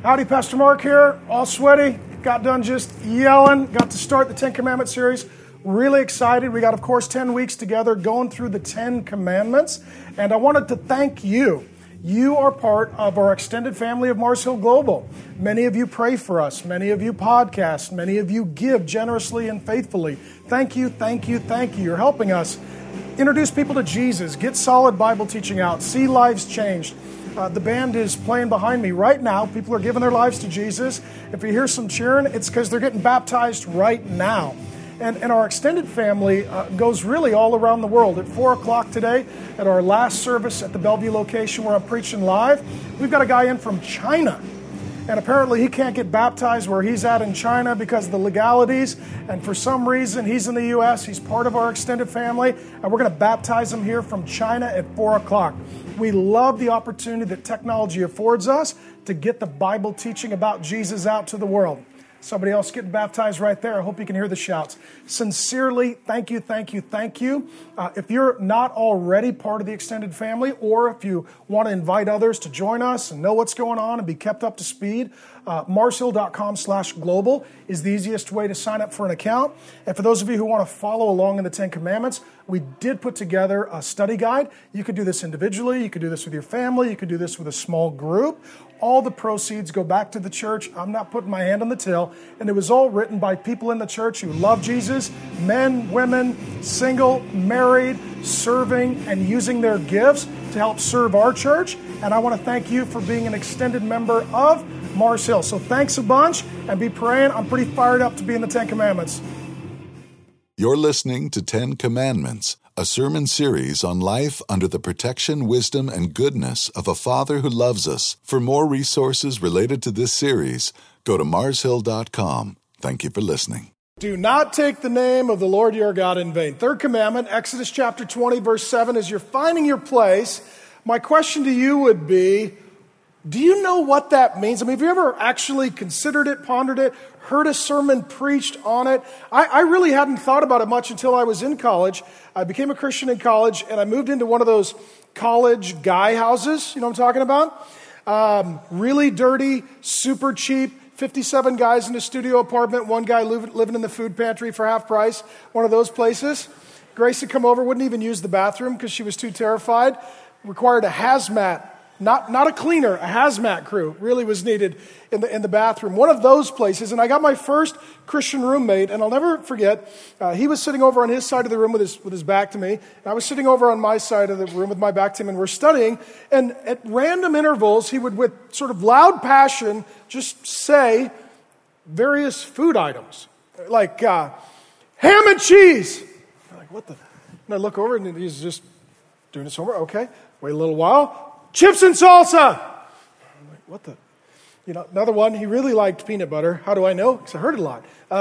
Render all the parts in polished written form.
Howdy, Pastor Mark here, all sweaty, got done just yelling, got to start the Ten Commandments series. Really excited. We got, of course, 10 weeks together going through the 10 Commandments, and I wanted to thank you. You are part of our extended family of Mars Hill Global. Many of you pray for us. Many of you podcast. Many of you give generously and faithfully. Thank you, thank you, thank you. You're helping us introduce people to Jesus, get solid Bible teaching out, see lives changed. The band is playing behind me right now. People are giving their lives to Jesus. If you hear some cheering, it's because they're getting baptized right now. And our extended family goes really all around the world. At 4 o'clock today, at our last service at the Bellevue location where I'm preaching live, we've got a guy in from China. And apparently he can't get baptized where he's at in China because of the legalities. And for some reason, he's in the U.S. He's part of our extended family. And we're going to baptize him here from China at 4 o'clock. We love the opportunity that technology affords us to get the Bible teaching about Jesus out to the world. Somebody else getting baptized right there. I hope you can hear the shouts. Sincerely, thank you, thank you, thank you. If you're not already part of the extended family, or if you want to invite others to join us and know what's going on and be kept up to speed, marshill.com/global is the easiest way to sign up for an account. And for those of you who want to follow along in the 10 Commandments, we did put together a study guide. You could do this individually. You could do this with your family. You could do this with a small group. All the proceeds go back to the church. I'm not putting my hand on the till. And it was all written by people in the church who love Jesus, men, women, single, married, serving, and using their gifts to help serve our church. And I want to thank you for being an extended member of Mars Hill. So thanks a bunch, and be praying. I'm pretty fired up to be in the 10 Commandments. You're listening to 10 Commandments, a sermon series on life under the protection, wisdom, and goodness of a Father who loves us. For more resources related to this series, go to marshill.com. Thank you for listening. Do not take the name of the Lord your God in vain. Third commandment, Exodus chapter 20, verse 7. As you're finding your place, my question to you would be, do you know what that means? I mean, have you ever actually considered it, pondered it, heard a sermon preached on it? I really hadn't thought about it much until I was in college. I became a Christian in college, and I moved into one of those college guy houses. You know what I'm talking about? Really dirty, super cheap, 57 guys in a studio apartment, one guy living in the food pantry for half price, one of those places. Grace would come over, wouldn't even use the bathroom because she was too terrified. Required a hazmat. Not a cleaner, a hazmat crew really was needed in the bathroom. One of those places, and I got my first Christian roommate, and I'll never forget, he was sitting over on his side of the room with his back to me, and I was sitting over on my side of the room with my back to him, and we're studying, and at random intervals, he would, with sort of loud passion, just say various food items, like ham and cheese. I'm like, what the? And I look over, and he's just doing his homework. Okay, wait a little while. Chips and salsa. I'm like, what the? You know, another one, he really liked peanut butter. How do I know? Because I heard it a lot.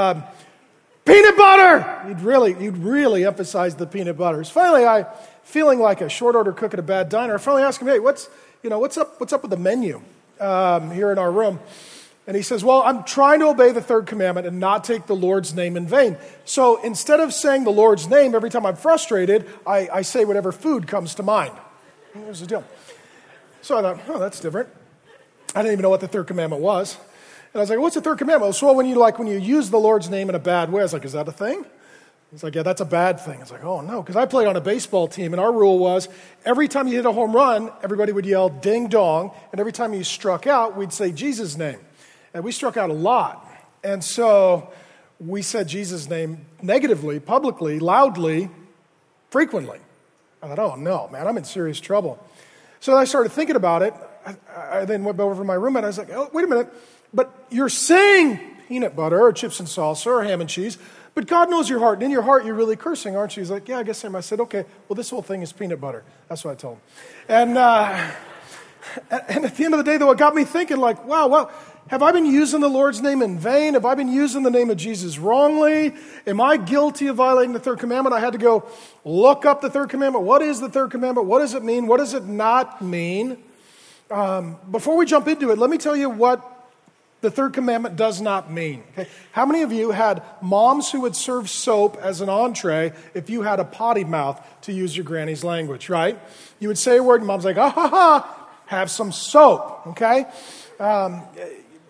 Peanut butter! You'd really emphasize the peanut butters. Finally, feeling like a short order cook at a bad diner, I finally asked him, hey, what's up with the menu here in our room? And he says, well, I'm trying to obey the third commandment and not take the Lord's name in vain. So instead of saying the Lord's name every time I'm frustrated, I say whatever food comes to mind. Here's the deal. So I thought, oh, that's different. I didn't even know what the third commandment was. And I was like, what's the third commandment? So when you use the Lord's name in a bad way, I was like, is that a thing? He's like, yeah, that's a bad thing. I was like, oh, no, because I played on a baseball team, and our rule was every time you hit a home run, everybody would yell ding dong, and every time you struck out, we'd say Jesus' name. And we struck out a lot. And so we said Jesus' name negatively, publicly, loudly, frequently. I thought, oh, no, man, I'm in serious trouble. So I started thinking about it. I then went over to my roommate. I was like, oh, wait a minute. But you're saying peanut butter or chips and salsa or ham and cheese, but God knows your heart. And in your heart, you're really cursing, aren't you? He's like, yeah, I guess I am. I said, okay, well, this whole thing is peanut butter. That's what I told him. And at the end of the day, though, it got me thinking like, wow, have I been using the Lord's name in vain? Have I been using the name of Jesus wrongly? Am I guilty of violating the third commandment? I had to go look up the third commandment. What is the third commandment? What does it mean? What does it not mean? Before we jump into it, let me tell you what the third commandment does not mean. Okay? How many of you had moms who would serve soap as an entree if you had a potty mouth, to use your granny's language, right? You would say a word and mom's like, ha, have some soap, okay?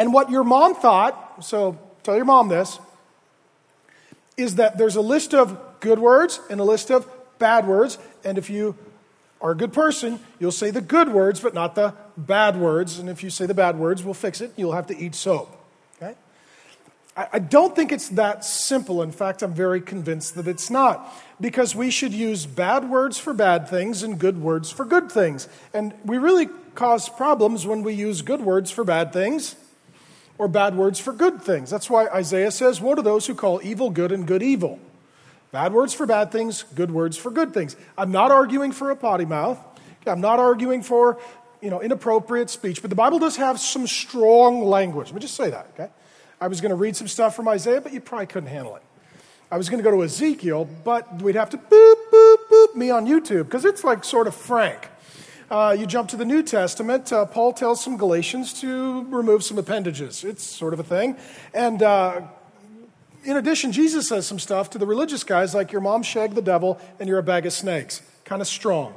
And what your mom thought, so tell your mom this, is that there's a list of good words and a list of bad words. And if you are a good person, you'll say the good words, but not the bad words. And if you say the bad words, we'll fix it. You'll have to eat soap. Okay? I don't think it's that simple. In fact, I'm very convinced that it's not. Because we should use bad words for bad things and good words for good things. And we really cause problems when we use good words for bad things or bad words for good things. That's why Isaiah says, woe to those who call evil good and good evil. Bad words for bad things, good words for good things. I'm not arguing for a potty mouth. I'm not arguing for, inappropriate speech. But the Bible does have some strong language. Let me just say that, okay? I was going to read some stuff from Isaiah, but you probably couldn't handle it. I was going to go to Ezekiel, but we'd have to boop, boop, boop me on YouTube, because it's like sort of frank. You jump to the New Testament, Paul tells some Galatians to remove some appendages. It's sort of a thing. And in addition, Jesus says some stuff to the religious guys like your mom shagged the devil and you're a bag of snakes. Kind of strong.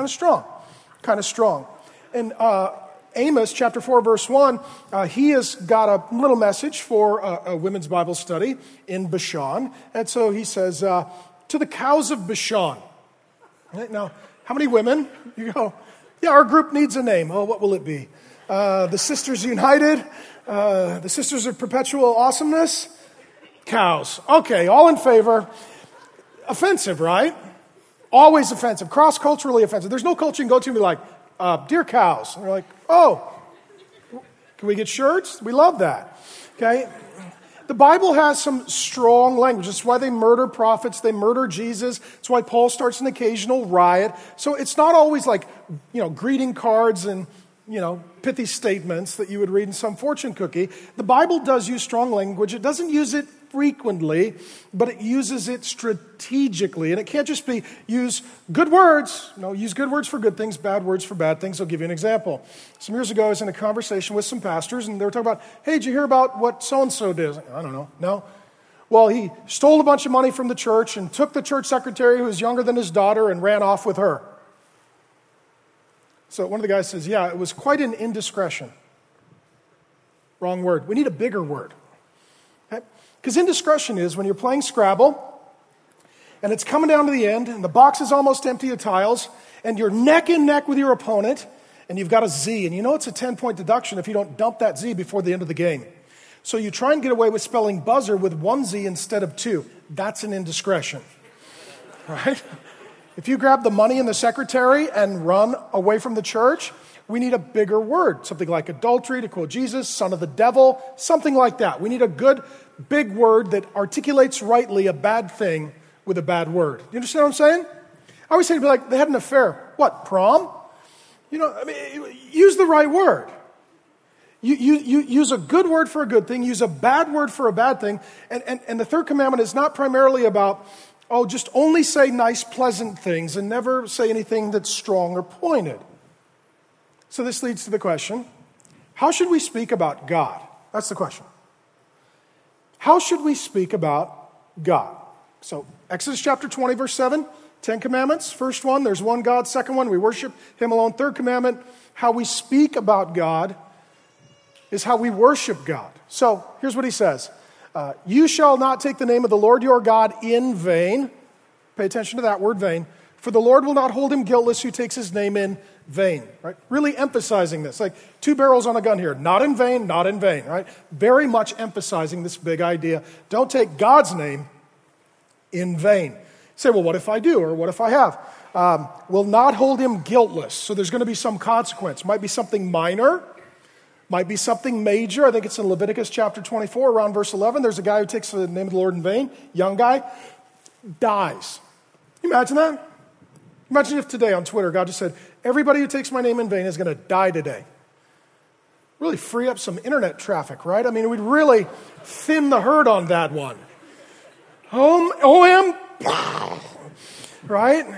And Amos chapter 4, verse 1, he has got a little message for a women's Bible study in Bashan. And so he says, to the cows of Bashan. Right, now, how many women? You go, yeah, our group needs a name. Oh, what will it be? The Sisters United? The Sisters of Perpetual Awesomeness? Cows. Okay, all in favor. Offensive, right? Always offensive. Cross-culturally offensive. There's no culture you can go to and be like, dear cows. And they're like, oh, can we get shirts? We love that. Okay? The Bible has some strong language. That's why they murder prophets. They murder Jesus. That's why Paul starts an occasional riot. So it's not always like, greeting cards and, pithy statements that you would read in some fortune cookie. The Bible does use strong language. It doesn't use it frequently, but it uses it strategically. And it can't just be use good words. No, use good words for good things, bad words for bad things. I'll give you an example. Some years ago, I was in a conversation with some pastors, and they were talking about, hey, did you hear about what so-and-so did? I don't know. No? Well, he stole a bunch of money from the church and took the church secretary who was younger than his daughter and ran off with her. So one of the guys says, yeah, it was quite an indiscretion. Wrong word. We need a bigger word. Because indiscretion is when you're playing Scrabble and it's coming down to the end and the box is almost empty of tiles and you're neck and neck with your opponent and you've got a Z. And you know it's a 10-point deduction if you don't dump that Z before the end of the game. So you try and get away with spelling buzzer with one Z instead of two. That's an indiscretion. Right? If you grab the money in the secretary and run away from the church, we need a bigger word. Something like adultery, to quote Jesus, son of the devil, something like that. We need a good, big word that articulates rightly a bad thing with a bad word. You understand what I'm saying? I always say to be like, they had an affair. What, prom? Use the right word. You use a good word for a good thing, use a bad word for a bad thing. And the third commandment is not primarily about, just only say nice, pleasant things and never say anything that's strong or pointed. So this leads to the question, how should we speak about God? That's the question. How should we speak about God? So Exodus chapter 20, verse 7, 10 commandments. First one, there's one God. Second one, we worship him alone. Third commandment, how we speak about God is how we worship God. So here's what he says. You shall not take the name of the Lord your God in vain. Pay attention to that word, vain. For the Lord will not hold him guiltless who takes his name in vain. Right? Really emphasizing this. Like two barrels on a gun here. Not in vain, not in vain. Right? Very much emphasizing this big idea. Don't take God's name in vain. You say, well, what if I do? Or what if I have? Will not hold him guiltless. So there's going to be some consequence. Might be something minor. Might be something major. I think it's in Leviticus chapter 24, around verse 11. There's a guy who takes the name of the Lord in vain. Young guy. Dies. Can you imagine that? Imagine if today on Twitter, God just said, everybody who takes my name in vain is going to die today. Really free up some internet traffic, right? I mean, we'd really thin the herd on that one. Right?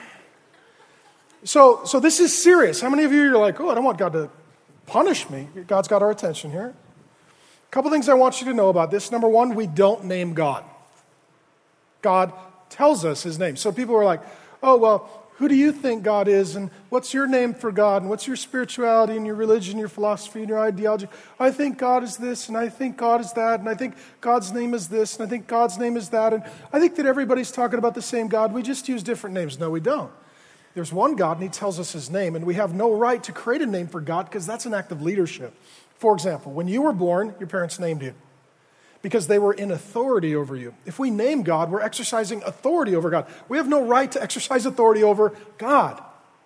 So this is serious. How many of you are like, I don't want God to punish me? God's got our attention here. A couple things I want you to know about this. Number one, we don't name God. God tells us his name. So people are like, Who do you think God is? And what's your name for God? And what's your spirituality and your religion, your philosophy and your ideology? I think God is this, and I think God is that, and I think God's name is this, and I think God's name is that. And I think that everybody's talking about the same God. We just use different names. No, we don't. There's one God, and he tells us his name, and we have no right to create a name for God because that's an act of leadership. For example, when you were born, your parents named you because they were in authority over you. If we name God, we're exercising authority over God. We have no right to exercise authority over God.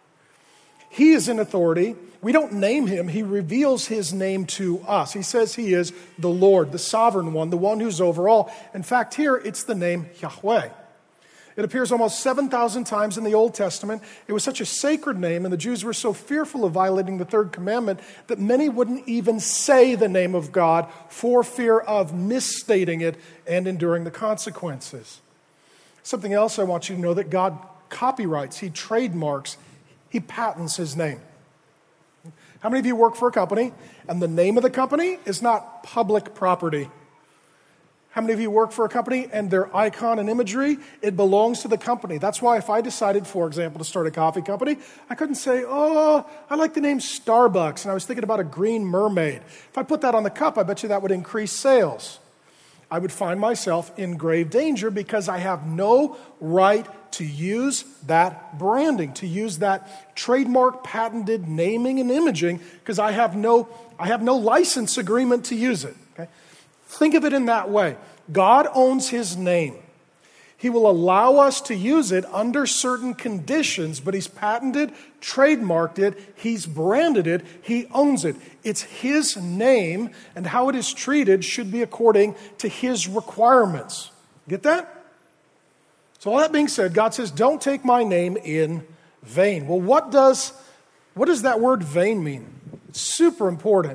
He is in authority. We don't name him. He reveals his name to us. He says he is the Lord, the sovereign one, the one who's over all. In fact, here it's the name Yahweh. It appears almost 7,000 times in the Old Testament. It was such a sacred name, and the Jews were so fearful of violating the third commandment that many wouldn't even say the name of God for fear of misstating it and enduring the consequences. Something else I want you to know, that God copyrights, he trademarks, he patents his name. How many of you work for a company and the name of the company is not public property? How many of you work for a company and their icon and imagery, it belongs to the company? That's why if I decided, for example, to start a coffee company, I couldn't say, oh, I like the name Starbucks, and I was thinking about a green mermaid. If I put that on the cup, I bet you that would increase sales. I would find myself in grave danger because I have no right to use that branding, to use that trademark, patented naming and imaging, because I have no license agreement to use it. Okay? Think of it in that way. God owns his name. He will allow us to use it under certain conditions, but he's patented, trademarked it, he's branded it, he owns it. It's his name, and how it is treated should be according to his requirements. Get that? So all that being said, God says, don't take my name in vain. Well, what does that word vain mean? It's super important.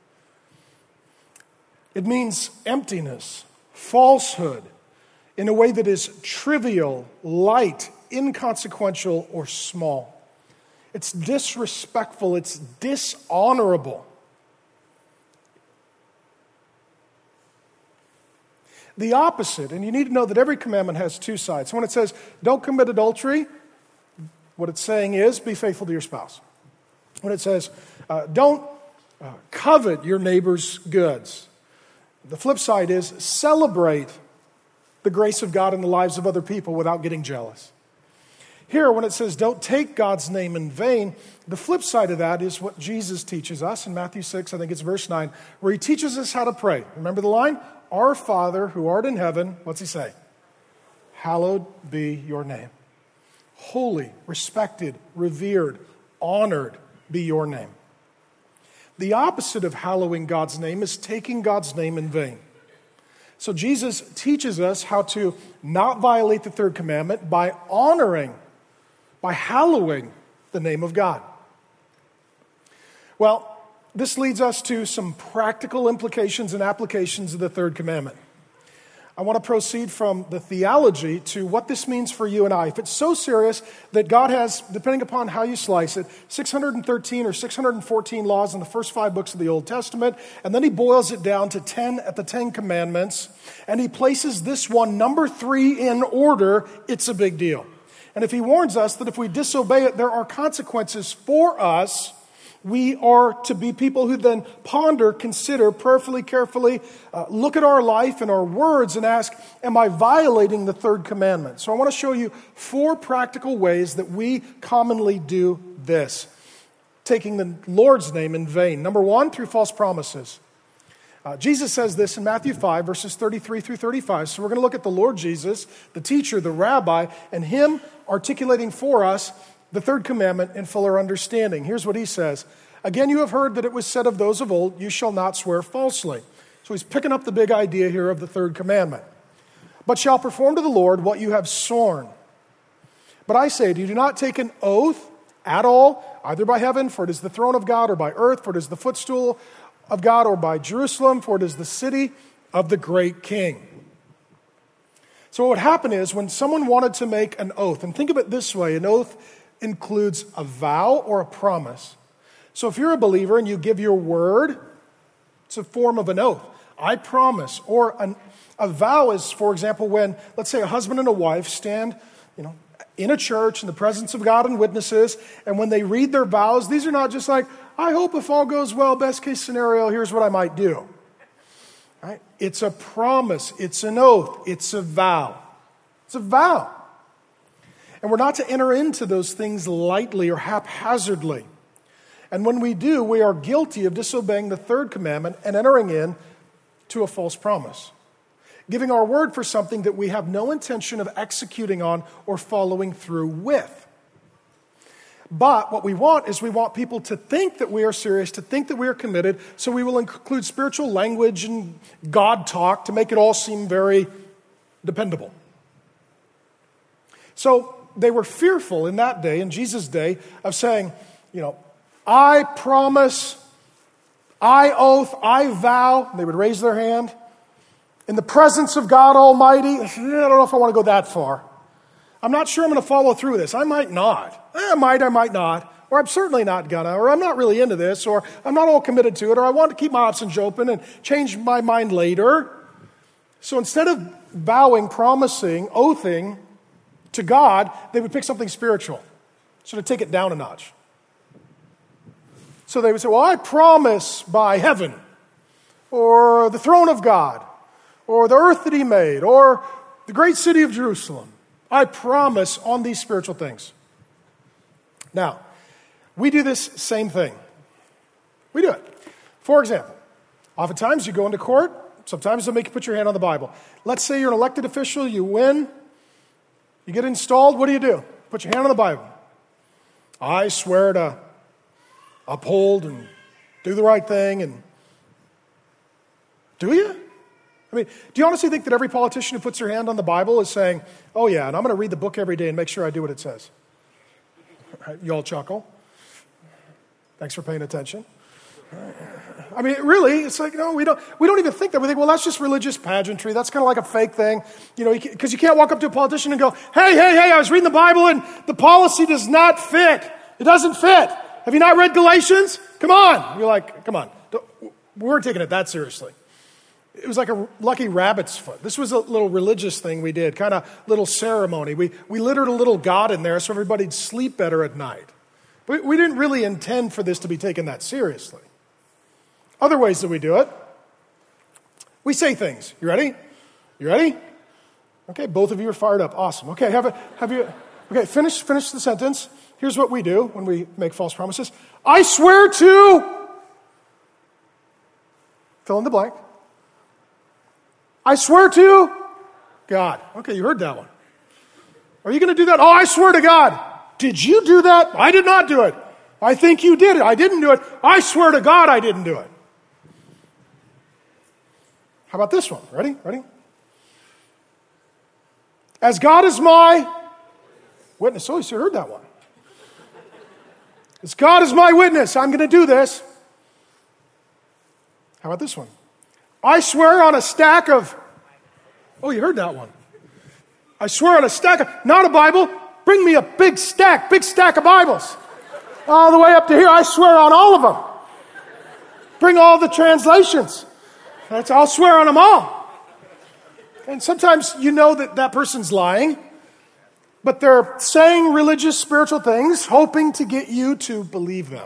It means emptiness, falsehood, in a way that is trivial, light, inconsequential, or small. It's disrespectful, it's dishonorable. The opposite, and you need to know that every commandment has two sides. So when it says, don't commit adultery, what it's saying is, be faithful to your spouse. When it says, don't covet your neighbor's goods, the flip side is celebrate the grace of God in the lives of other people without getting jealous. Here, when it says don't take God's name in vain, the flip side of that is what Jesus teaches us in Matthew 6, I think it's verse 9, where he teaches us how to pray. Remember the line? Our Father who art in heaven, what's he say? Hallowed be your name. Holy, respected, revered, honored be your name. The opposite of hallowing God's name is taking God's name in vain. So Jesus teaches us how to not violate the third commandment by honoring, by hallowing the name of God. Well, this leads us to some practical implications and applications of the third commandment. I want to proceed from the theology to what this means for you and I. If it's so serious that God has, depending upon how you slice it, 613 or 614 laws in the first 5 books of the Old Testament, and then he boils it down to 10 at the 10 Commandments, and he places this one, number 3, in order, it's a big deal. And if he warns us that if we disobey it, there are consequences for us, we are to be people who then ponder, consider, prayerfully, carefully, look at our life and our words and ask, am I violating the third commandment? So I want to show you 4 practical ways that we commonly do this, taking the Lord's name in vain. Number 1, through false promises. Jesus says this in Matthew 5, verses 33 through 35. So we're going to look at the Lord Jesus, the teacher, the rabbi, and him articulating for us the third commandment in fuller understanding. Here's what he says. Again, you have heard that it was said of those of old, you shall not swear falsely. So he's picking up the big idea here of the third commandment. But shall perform to the Lord what you have sworn. But I say to you, do not take an oath at all, either by heaven, for it is the throne of God, or by earth, for it is the footstool of God, or by Jerusalem, for it is the city of the great king. So what would happen is when someone wanted to make an oath, and think of it this way, an oath includes a vow or a promise. So if you're a believer and you give your word, it's a form of an oath. I promise. Or a vow is, for example, when, let's say, a husband and a wife stand, in a church in the presence of God and witnesses, and when they read their vows, these are not just like, I hope if all goes well, best case scenario, here's what I might do. Right? It's a promise, it's an oath, it's a vow. It's a vow. And we're not to enter into those things lightly or haphazardly. And when we do, we are guilty of disobeying the third commandment and entering in to a false promise, giving our word for something that we have no intention of executing on or following through with. But what we want is we want people to think that we are serious, to think that we are committed, so we will include spiritual language and God talk to make it all seem very dependable. So they were fearful in that day, in Jesus' day, of saying, I promise, I oath, I vow. They would raise their hand. In the presence of God Almighty, I don't know if I want to go that far. I'm not sure I'm going to follow through with this. I might not. I might not. Or I'm certainly not gonna. Or I'm not really into this. Or I'm not all committed to it. Or I want to keep my options open and change my mind later. So instead of vowing, promising, oathing to God, they would pick something spiritual. So to take it down a notch. So they would say, well, I promise by heaven, or the throne of God, or the earth that he made, or the great city of Jerusalem. I promise on these spiritual things. Now, we do this same thing. We do it. For example, oftentimes you go into court, sometimes they'll make you put your hand on the Bible. Let's say you're an elected official, you win, you get installed, what do? Put your hand on the Bible. I swear to uphold and do the right thing. And do you? I mean, do you honestly think that every politician who puts their hand on the Bible is saying, oh yeah, and I'm going to read the book every day and make sure I do what it says? You all chuckle. Thanks for paying attention. I mean, really, it's like, no, we don't even think that. We think, well, that's just religious pageantry. That's kind of like a fake thing, because you can't walk up to a politician and go, hey, I was reading the Bible and the policy does not fit. It doesn't fit. Have you not read Galatians? Come on. You're like, come on. We weren't taking it that seriously. It was like a lucky rabbit's foot. This was a little religious thing we did, kind of little ceremony. We littered a little God in there so everybody'd sleep better at night. But we didn't really intend for this to be taken that seriously. Other ways that we do it, we say things. You ready? You ready? Okay, both of you are fired up. Awesome. Okay, okay, finish the sentence. Here's what we do when we make false promises. I swear to fill in the blank. I swear to God. Okay, you heard that one. Are you going to do that? Oh, I swear to God. Did you do that? I did not do it. I think you did it. I didn't do it. I swear to God I didn't do it. How about this one? Ready? As God is my witness. Oh, you heard that one. As God is my witness, I'm going to do this. How about this one? I swear on a stack of... Oh, you heard that one. I swear on a stack of... Not a Bible. Bring me a big stack of Bibles. All the way up to here. I swear on all of them. Bring all the translations. I'll swear on them all. And sometimes you know that person's lying, but they're saying religious, spiritual things, hoping to get you to believe them.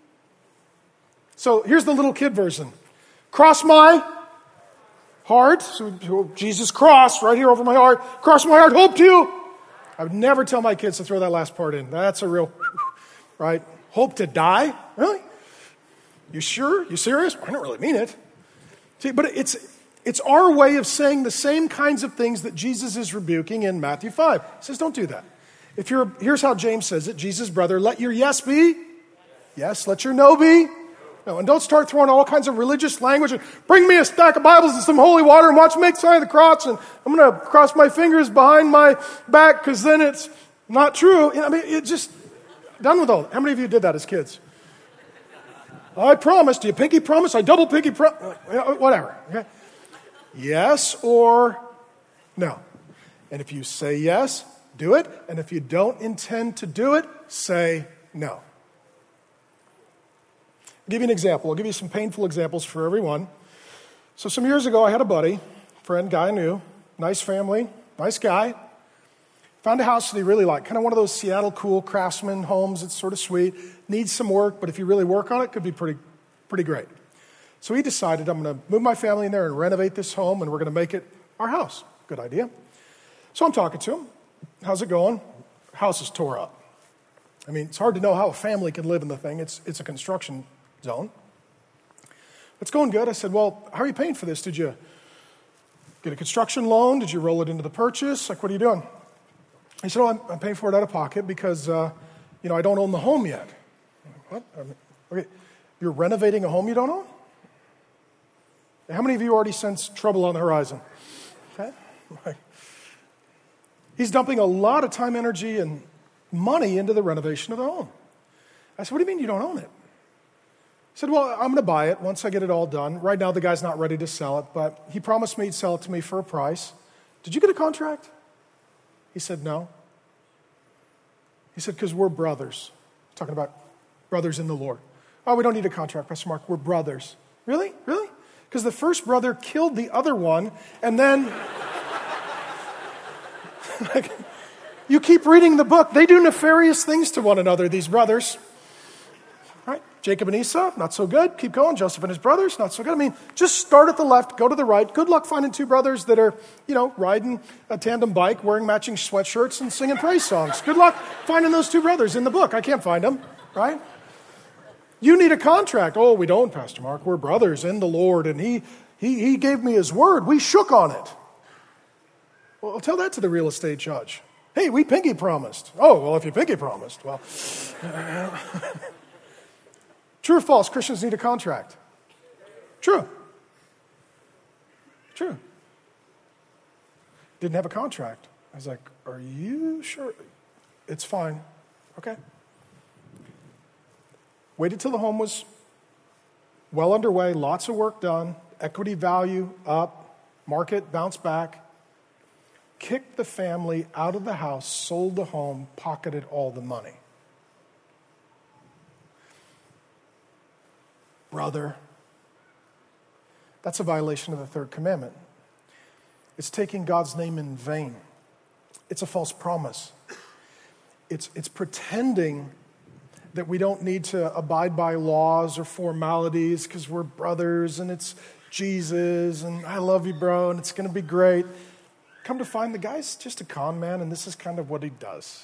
So here's the little kid version. Cross my heart. So Jesus crossed right here over my heart. Cross my heart, hope to. I would never tell my kids to throw that last part in. That's a real, right? Hope to die? Really? You sure? You serious? I don't really mean it. See, but it's our way of saying the same kinds of things that Jesus is rebuking in Matthew 5. He says, don't do that. Here's how James says it, Jesus' brother, let your yes be yes, let your no be no. And don't start throwing all kinds of religious language and bring me a stack of Bibles and some holy water and watch me make sign of the cross and I'm going to cross my fingers behind my back because then it's not true. I mean, it just, done with all that. How many of you did that as kids? I promise. Do you pinky promise? I double pinky promise. Whatever. Okay? Yes or no. And if you say yes, do it. And if you don't intend to do it, say no. I'll give you an example. I'll give you some painful examples for everyone. So some years ago, I had a buddy, friend, guy I knew, nice family, nice guy. Found a house that he really liked, kind of one of those Seattle cool craftsman homes. It's sort of sweet, needs some work, but if you really work on it, could be pretty great. So he decided, I'm going to move my family in there and renovate this home, and we're going to make it our house. Good idea. So I'm talking to him. How's it going? House is tore up. I mean, it's hard to know how a family can live in the thing. It's a construction zone. It's going good. I said, well, how are you paying for this? Did you get a construction loan? Did you roll it into the purchase? Like, what are you doing? He said, oh, I'm paying for it out of pocket because, I don't own the home yet. What? Okay, you're renovating a home you don't own? How many of you already sense trouble on the horizon? Okay. Right. He's dumping a lot of time, energy, and money into the renovation of the home. I said, what do you mean you don't own it? He said, well, I'm going to buy it once I get it all done. Right now, the guy's not ready to sell it, but he promised me he'd sell it to me for a price. Did you get a contract? He said, no. He said, because we're brothers. Talking about brothers in the Lord. Oh, we don't need a contract, Pastor Mark. We're brothers. Really? Really? Because the first brother killed the other one, and then... you keep reading the book. They do nefarious things to one another, these brothers. Right? Jacob and Esau, not so good. Keep going. Joseph and his brothers, not so good. I mean, just start at the left, go to the right. Good luck finding two brothers that are, riding a tandem bike, wearing matching sweatshirts, and singing praise songs. Good luck finding those two brothers in the book. I can't find them, right? You need a contract. Oh, we don't, Pastor Mark. We're brothers in the Lord, and he gave me his word. We shook on it. Well, I'll tell that to the real estate judge. Hey, we pinky promised. Oh, well, if you pinky promised, well. True or false, Christians need a contract? True. True. Didn't have a contract. I was like, are you sure? It's fine. Okay. Waited till the home was well underway, lots of work done, equity value up, market bounced back. Kicked the family out of the house, sold the home, pocketed all the money. Brother, that's a violation of the third commandment. It's taking God's name in vain. It's a false promise. It's pretending that we don't need to abide by laws or formalities because we're brothers and it's Jesus and I love you, bro, and it's going to be great. Come to find the guy's just a con man, and this is kind of what he does.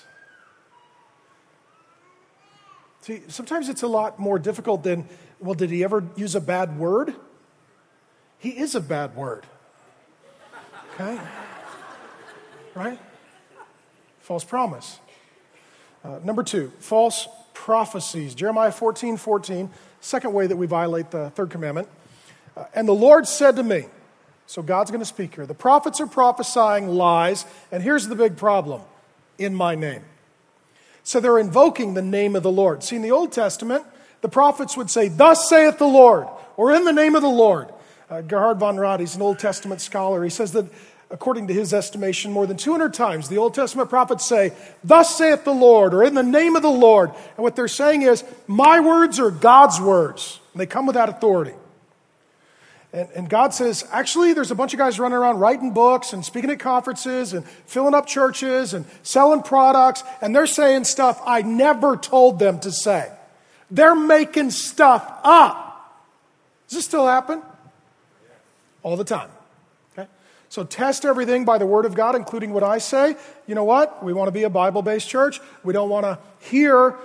See, sometimes it's a lot more difficult than, well, did he ever use a bad word? He is a bad word. Okay? Right? False promise. Number 2, false prophecies. Jeremiah 14:14, second way that we violate the third commandment. And the Lord said to me, so God's going to speak here. The prophets are prophesying lies, and here's the big problem, in my name. So they're invoking the name of the Lord. See, in the Old Testament, the prophets would say, thus saith the Lord, or in the name of the Lord. Gerhard von Rad, he's an Old Testament scholar. He says that, according to his estimation, more than 200 times, the Old Testament prophets say, thus saith the Lord, or in the name of the Lord. And what they're saying is, my words are God's words. And they come with that authority. And God says, actually, there's a bunch of guys running around writing books and speaking at conferences and filling up churches and selling products, and they're saying stuff I never told them to say. They're making stuff up. Does this still happen? All the time. Okay? So test everything by the Word of God, including what I say. You know what? We want to be a Bible-based church. We want to hear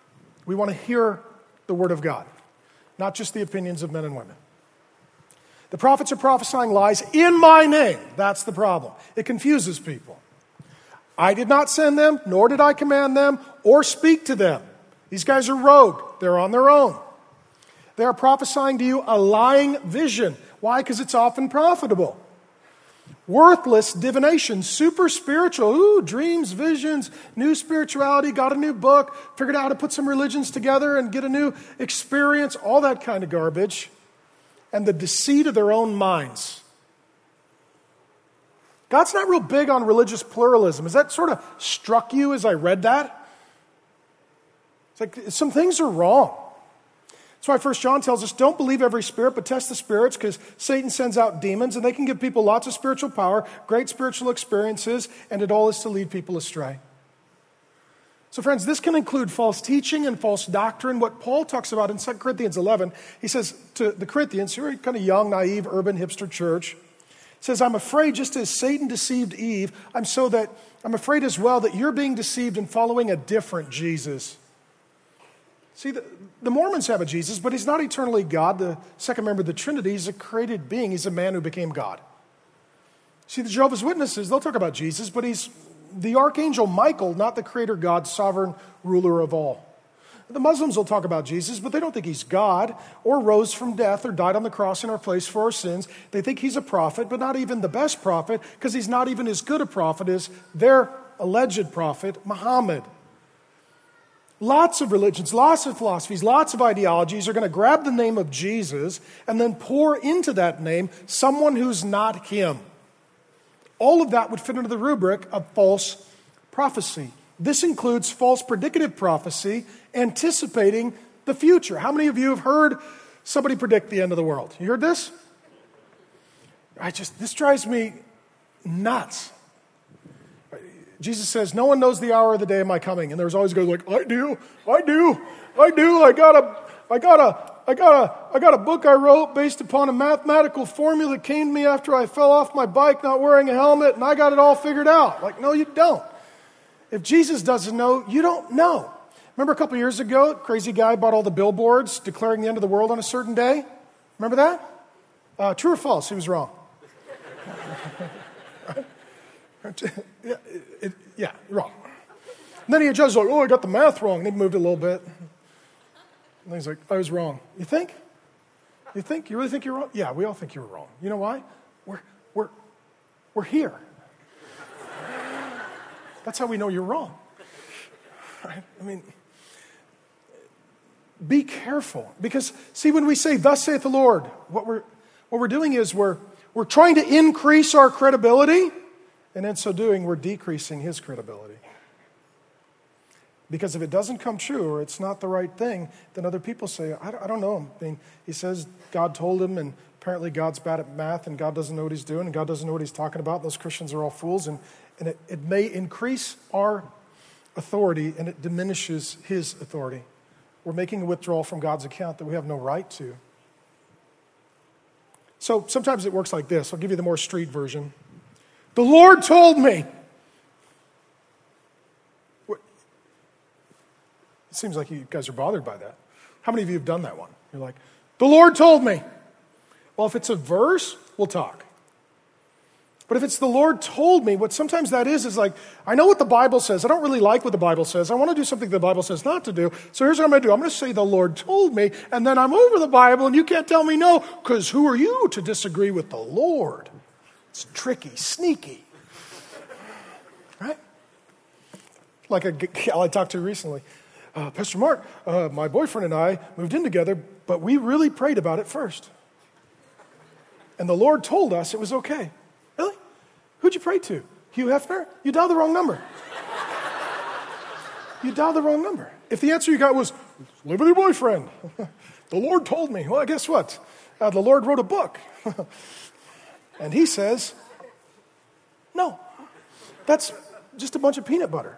the Word of God, not just the opinions of men and women. The prophets are prophesying lies in my name. That's the problem. It confuses people. I did not send them, nor did I command them, or speak to them. These guys are rogue. They're on their own. They are prophesying to you a lying vision. Why? Because it's often profitable. Worthless divination, super spiritual, dreams, visions, new spirituality, got a new book, figured out how to put some religions together and get a new experience, all that kind of garbage. And the deceit of their own minds. God's not real big on religious pluralism. Has that sort of struck you as I read that? It's like some things are wrong. That's why 1 John tells us, don't believe every spirit, but test the spirits, because Satan sends out demons, and they can give people lots of spiritual power, great spiritual experiences, and it all is to lead people astray. So friends, this can include false teaching and false doctrine. What Paul talks about in 2 Corinthians 11, he says to the Corinthians, who are kind of young, naive, urban, hipster church, he says, I'm afraid just as Satan deceived Eve, I'm afraid as well that you're being deceived and following a different Jesus. See, the Mormons have a Jesus, but he's not eternally God, the second member of the Trinity. He's a created being. He's a man who became God. See, the Jehovah's Witnesses, they'll talk about Jesus, but he's the archangel Michael, not the creator God, sovereign ruler of all. The Muslims will talk about Jesus, but they don't think he's God or rose from death or died on the cross in our place for our sins. They think he's a prophet, but not even the best prophet, because he's not even as good a prophet as their alleged prophet, Muhammad. Lots of religions, lots of philosophies, lots of ideologies are going to grab the name of Jesus and then pour into that name someone who's not him. All of that would fit into the rubric of false prophecy. This includes false predicative prophecy, anticipating the future. How many of you have heard somebody predict the end of the world? You heard this? This drives me nuts. Jesus says, no one knows the hour or the day of my coming. And there's always guys like, I do. I got a book I wrote based upon a mathematical formula that came to me after I fell off my bike not wearing a helmet, and I got it all figured out. Like, no, you don't. If Jesus doesn't know, you don't know. Remember a couple years ago, a crazy guy bought all the billboards declaring the end of the world on a certain day? Remember that? True or false? He was wrong. Yeah, wrong. And then he judged like, I got the math wrong. And he moved it a little bit. And he's like, I was wrong. You think? You think? You really think you're wrong? Yeah, we all think you're wrong. You know why? We're here. That's how we know you're wrong. Right? I mean, be careful. Because, see, when we say, thus saith the Lord, what we're doing is we're trying to increase our credibility, and in so doing, we're decreasing his credibility. Because if it doesn't come true or it's not the right thing, then other people say, I don't know him. I mean, he says God told him, and apparently God's bad at math, and God doesn't know what he's doing, and God doesn't know what he's talking about. Those Christians are all fools, and it may increase our authority, and it diminishes his authority. We're making a withdrawal from God's account that we have no right to. So sometimes it works like this. I'll give you the more street version. The Lord told me. It seems like you guys are bothered by that. How many of you have done that one? You're like, the Lord told me. Well, if it's a verse, we'll talk. But if it's the Lord told me, what sometimes that is like, I know what the Bible says. I don't really like what the Bible says. I want to do something the Bible says not to do. So here's what I'm going to do. I'm going to say the Lord told me, and then I'm over the Bible, and you can't tell me no, because who are you to disagree with the Lord? It's tricky, sneaky. Right? Like a gal I talked to recently. Pastor Mark, my boyfriend and I moved in together, but we really prayed about it first. And the Lord told us it was okay. Really? Who'd you pray to? Hugh Hefner? You dialed the wrong number. You dialed the wrong number. If the answer you got was, live with your boyfriend. The Lord told me. Well, guess what? The Lord wrote a book. And he says, no. That's just a bunch of peanut butter.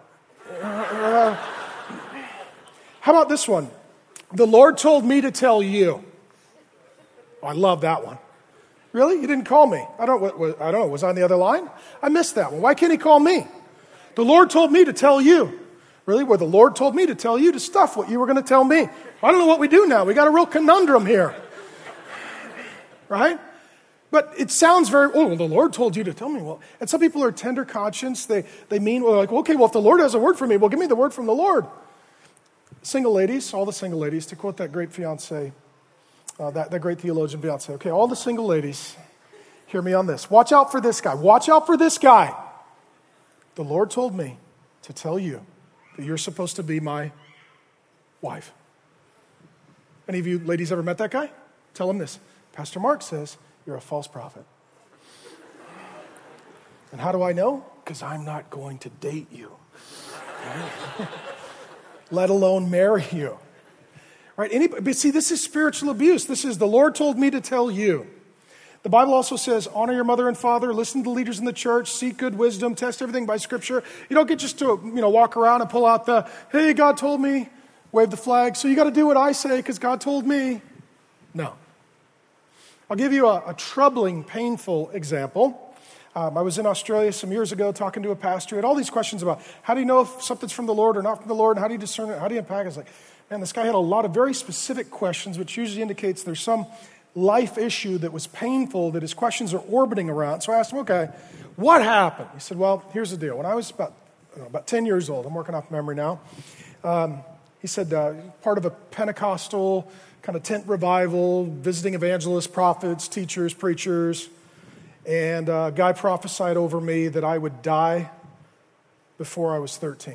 How about this one? The Lord told me to tell you. Oh, I love that one. Really? You didn't call me. I don't know. Was I on the other line? I missed that one. Why can't he call me? The Lord told me to tell you. Really? Well, the Lord told me to tell you to stuff what you were going to tell me. I don't know what we do now. We got a real conundrum here. Right? But it sounds very, well, the Lord told you to tell me. Well, and some people are tender conscience. They mean, well, like, okay, well, if the Lord has a word for me, well, give me the word from the Lord. Single ladies, all the single ladies, to quote that great fiancé, that great theologian Beyonce. Okay, all the single ladies, hear me on this. Watch out for this guy. Watch out for this guy. The Lord told me to tell you that you're supposed to be my wife. Any of you ladies ever met that guy? Tell him this. Pastor Mark says you're a false prophet. And how do I know? Because I'm not going to date you. Let alone marry you. Right? But see, this is spiritual abuse. This is the Lord told me to tell you. The Bible also says, honor your mother and father, listen to the leaders in the church, seek good wisdom, test everything by Scripture. You don't get just to walk around and pull out the, hey, God told me, wave the flag, so you got to do what I say because God told me. No. I'll give you a troubling, painful example. I was in Australia some years ago talking to a pastor. He had all these questions about how do you know if something's from the Lord or not from the Lord, and how do you discern it, how do you unpack it? I was like, man, this guy had a lot of very specific questions, which usually indicates there's some life issue that was painful that his questions are orbiting around. So I asked him, okay, what happened? He said, well, here's the deal. When I was about 10 years old, I'm working off memory now, he said, part of a Pentecostal kind of tent revival, visiting evangelists, prophets, teachers, preachers, and a guy prophesied over me that I would die before I was 13.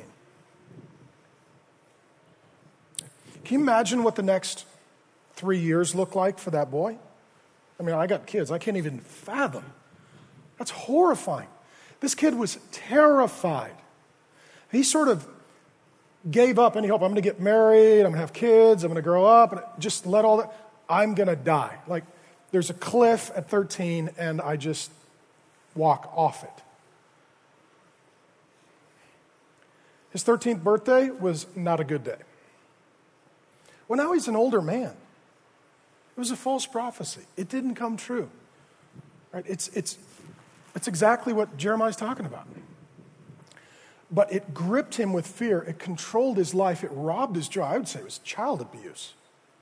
Can you imagine what the next 3 years look like for that boy? I mean, I got kids. I can't even fathom. That's horrifying. This kid was terrified. He sort of gave up any hope. I'm going to get married. I'm going to have kids. I'm going to grow up. And just let all that. I'm going to die. Like, there's a cliff at 13, and I just walk off it. His 13th birthday was not a good day. Well, now he's an older man. It was a false prophecy. It didn't come true. Right? It's exactly what Jeremiah's talking about. But it gripped him with fear. It controlled his life. It robbed his joy. I would say it was child abuse.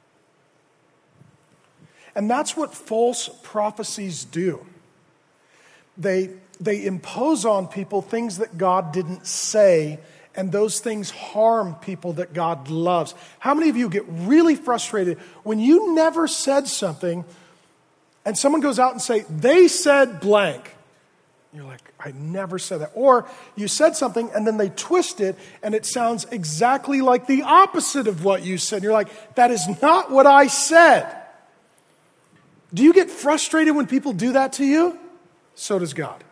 And that's what false prophecies do. They impose on people things that God didn't say, and those things harm people that God loves. How many of you get really frustrated when you never said something and someone goes out and say, they said blank? You're like, I never said that. Or you said something and then they twist it and it sounds exactly like the opposite of what you said. You're like, that is not what I said. Do you get frustrated when people do that to you? So does God.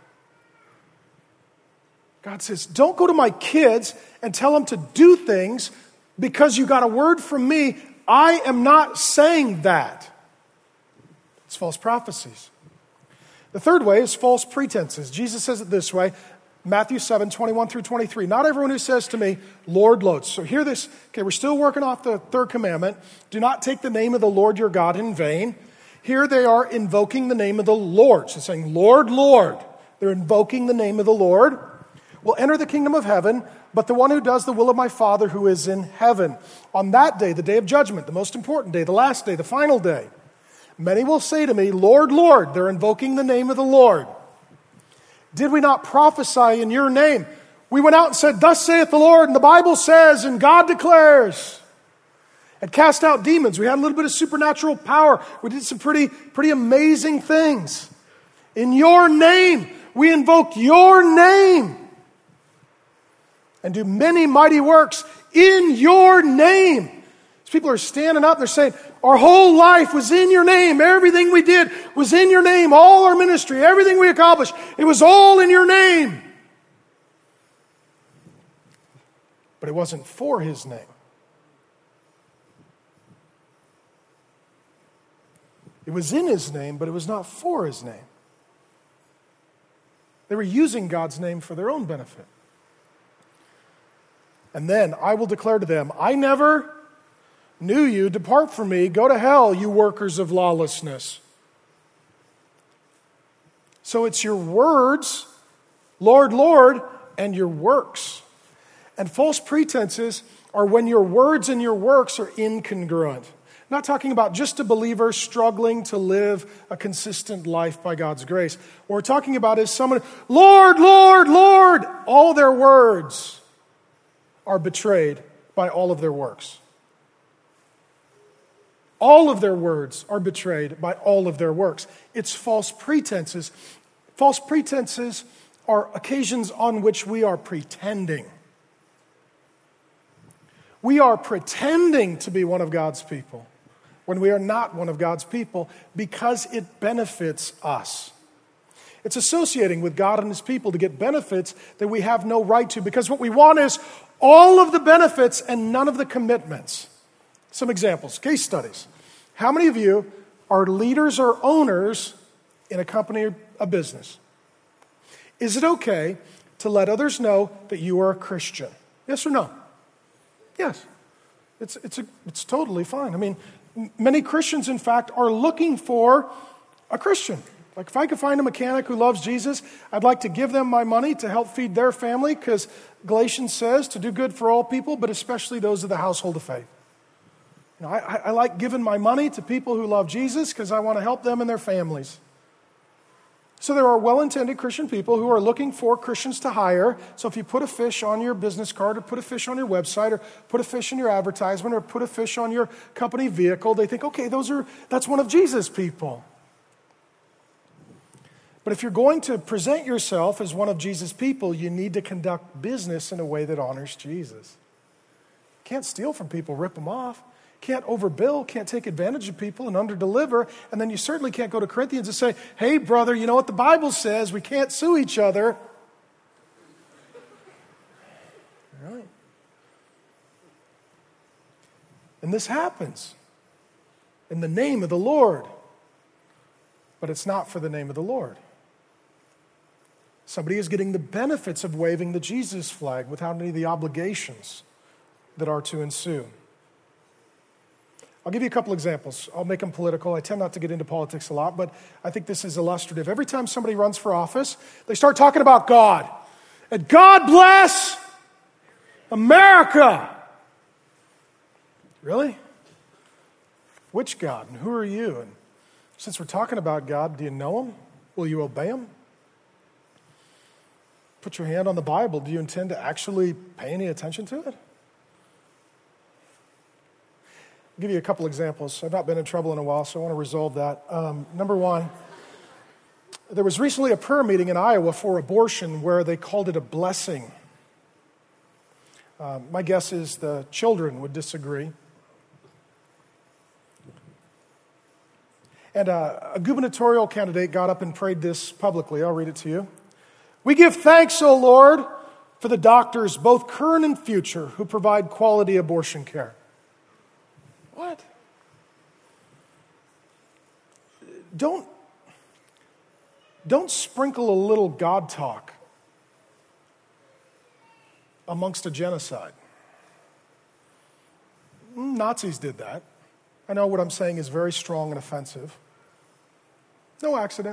God says, don't go to my kids and tell them to do things because you got a word from me. I am not saying that. It's false prophecies. The third way is false pretenses. Jesus says it this way, Matthew 7, 21 through 23. Not everyone who says to me, Lord, Lord. So hear this. Okay, we're still working off the third commandment. Do not take the name of the Lord your God in vain. Here they are invoking the name of the Lord. So saying, Lord, Lord. They're invoking the name of the Lord. Will enter the kingdom of heaven, but the one who does the will of my Father who is in heaven. On that day, the day of judgment, the most important day, the last day, the final day, many will say to me, Lord, Lord. They're invoking the name of the Lord. Did we not prophesy in your name? We went out and said, thus saith the Lord, and the Bible says, and God declares. And cast out demons. We had a little bit of supernatural power. We did some pretty amazing things. In your name, we invoke your name. And do many mighty works in your name. These people are standing up and they're saying, our whole life was in your name. Everything we did was in your name. All our ministry, everything we accomplished, it was all in your name. But it wasn't for his name. It was in his name, but it was not for his name. They were using God's name for their own benefit. And then I will declare to them, I never knew you. Depart from me. Go to hell, you workers of lawlessness. So it's your words, Lord, Lord, and your works. And false pretenses are when your words and your works are incongruent. I'm not talking about just a believer struggling to live a consistent life by God's grace. What we're talking about is someone, Lord, Lord, Lord. All their words are betrayed by all of their works. All of their words are betrayed by all of their works. It's false pretenses. False pretenses are occasions on which we are pretending. We are pretending to be one of God's people when we are not one of God's people because it benefits us. It's associating with God and his people to get benefits that we have no right to, because what we want is all of the benefits and none of the commitments. Some examples, case studies. How many of you are leaders or owners in a company or a business? Is it okay to let others know that you are a Christian? Yes or no? Yes. It's totally fine. I mean, many Christians, in fact, are looking for a Christian. Like if I could find a mechanic who loves Jesus, I'd like to give them my money to help feed their family, because Galatians says to do good for all people, but especially those of the household of faith. You know, I like giving my money to people who love Jesus because I want to help them and their families. So there are well-intended Christian people who are looking for Christians to hire. So if you put a fish on your business card, or put a fish on your website, or put a fish in your advertisement, or put a fish on your company vehicle, they think, okay, that's one of Jesus' people. But if you're going to present yourself as one of Jesus' people, you need to conduct business in a way that honors Jesus. You can't steal from people, rip them off. Can't overbill, can't take advantage of people and underdeliver. And then you certainly can't go to Corinthians and say, hey, brother, you know what the Bible says? We can't sue each other. All right. And this happens in the name of the Lord. But it's not for the name of the Lord. Somebody is getting the benefits of waving the Jesus flag without any of the obligations that are to ensue. I'll give you a couple examples. I'll make them political. I tend not to get into politics a lot, but I think this is illustrative. Every time somebody runs for office, they start talking about God. And God bless America. Really? Which God? And who are you? And since we're talking about God, do you know him? Will you obey him? Put your hand on the Bible. Do you intend to actually pay any attention to it? I'll give you a couple examples. I've not been in trouble in a while, so I want to resolve that. Number one, there was recently a prayer meeting in Iowa for abortion where they called it a blessing. My guess is the children would disagree. And a gubernatorial candidate got up and prayed this publicly. I'll read it to you. We give thanks, O Lord, for the doctors, both current and future, who provide quality abortion care. What? Don't sprinkle a little God talk amongst a genocide. Nazis did that. I know what I'm saying is very strong and offensive. No accident.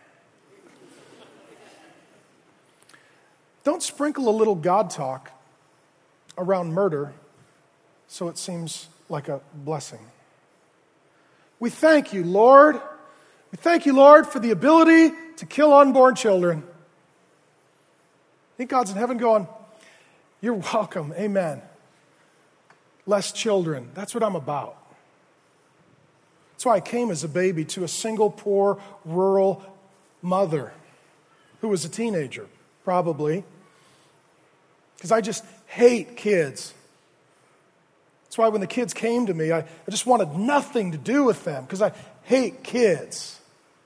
Don't sprinkle a little God talk around murder so it seems like a blessing. We thank you, Lord. We thank you, Lord, for the ability to kill unborn children. I think God's in heaven going, you're welcome, amen. Less children, that's what I'm about. That's why I came as a baby to a single, poor, rural mother who was a teenager, probably, because I just hate kids. That's why when the kids came to me, I just wanted nothing to do with them, because I hate kids.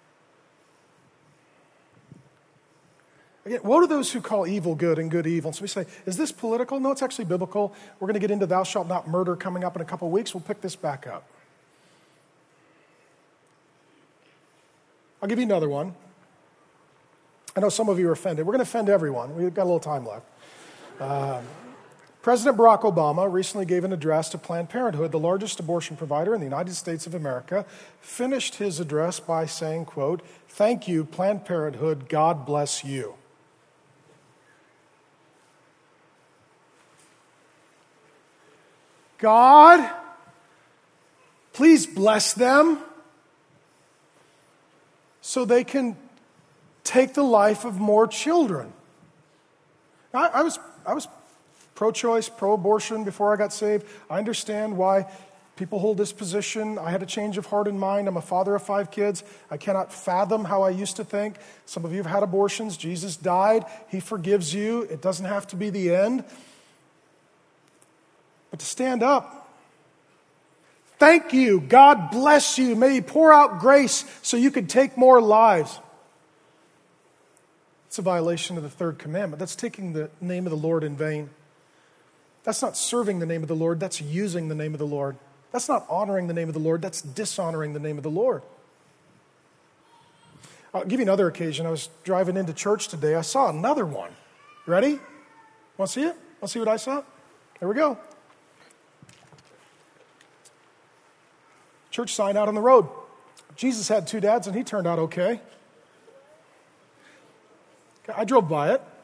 Again, woe to those who call evil good and good evil. So we say, is this political? No, it's actually biblical. We're going to get into thou shalt not murder coming up in a couple of weeks. We'll pick this back up. I'll give you another one. I know some of you are offended. We're going to offend everyone. We've got a little time left. President Barack Obama recently gave an address to Planned Parenthood, the largest abortion provider in the United States of America, finished his address by saying, quote, "Thank you, Planned Parenthood, God bless you." God, please bless them so they can take the life of more children. Now, I was pro-choice, pro-abortion before I got saved. I understand why people hold this position. I had a change of heart and mind. I'm a father of 5 kids. I cannot fathom how I used to think. Some of you have had abortions. Jesus died. He forgives you. It doesn't have to be the end. But to stand up, thank you, God bless you, may He pour out grace so you could take more lives. It's a violation of the 3rd commandment. That's taking the name of the Lord in vain. That's not serving the name of the Lord, that's using the name of the Lord. That's not honoring the name of the Lord. That's dishonoring the name of the Lord. I'll give you another occasion. I was driving into church today. I saw another one. You ready? Want to see it? Want to see what I saw? There we go. Church sign out on the road. Jesus had 2 dads and he turned out okay. I drove by it.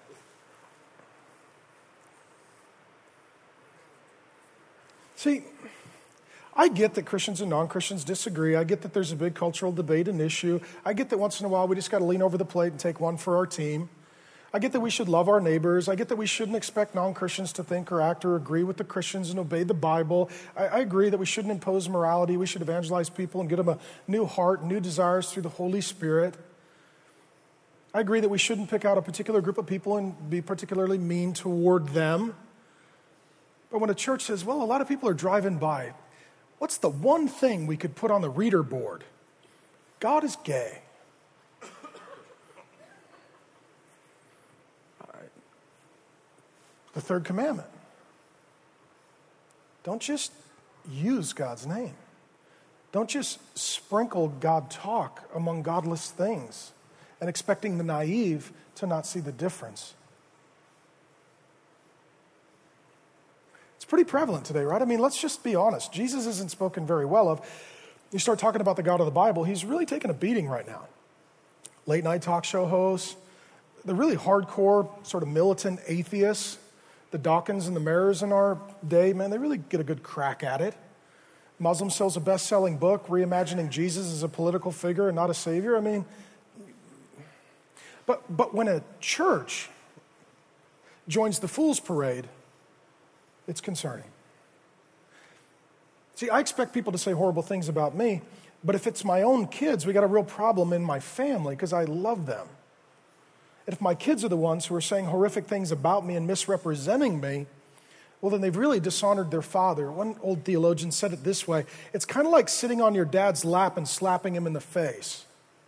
See, I get that Christians and non-Christians disagree. I get that there's a big cultural debate and issue. I get that once in a while we just got to lean over the plate and take one for our team. I get that we should love our neighbors. I get that we shouldn't expect non-Christians to think or act or agree with the Christians and obey the Bible. I agree that we shouldn't impose morality. We should evangelize people and give them a new heart, new desires through the Holy Spirit. I agree that we shouldn't pick out a particular group of people and be particularly mean toward them. But when a church says, well, a lot of people are driving by, what's the one thing we could put on the reader board? God is gay. The 3rd commandment. Don't just use God's name. Don't just sprinkle God talk among godless things and expecting the naive to not see the difference. It's pretty prevalent today, right? I mean, let's just be honest. Jesus isn't spoken very well of. You start talking about the God of the Bible, he's really taking a beating right now. Late night talk show hosts, the really hardcore, sort of militant atheists, the Dawkins and the Mayers in our day, man, they really get a good crack at it. Muslim sells a best-selling book, reimagining Jesus as a political figure and not a savior. I mean, but when a church joins the fool's parade, it's concerning. See, I expect people to say horrible things about me, but if it's my own kids, we got a real problem in my family because I love them. And if my kids are the ones who are saying horrific things about me and misrepresenting me, well, then they've really dishonored their father. One old theologian said it this way: it's kind of like sitting on your dad's lap and slapping him in the face.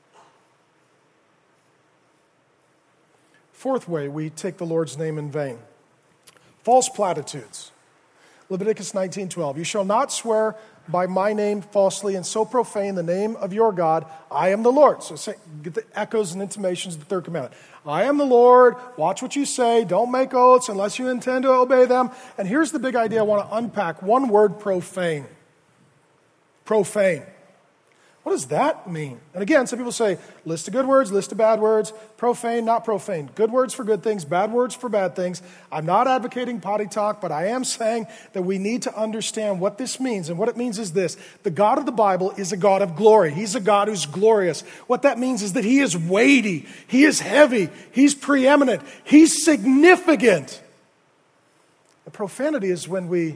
4th way we take the Lord's name in vain. False platitudes. Leviticus 19:12. You shall not swear by my name falsely and so profane the name of your God. I am the Lord. So get the echoes and intimations of the 3rd commandment. I am the Lord. Watch what you say. Don't make oaths unless you intend to obey them. And here's the big idea I want to unpack. One word: profane. Profane. What does that mean? And again, some people say, list of good words, list of bad words, profane, not profane. Good words for good things, bad words for bad things. I'm not advocating potty talk, but I am saying that we need to understand what this means. And what it means is this: the God of the Bible is a God of glory. He's a God who's glorious. What that means is that he is weighty, he is heavy, he's preeminent, he's significant. The profanity is when we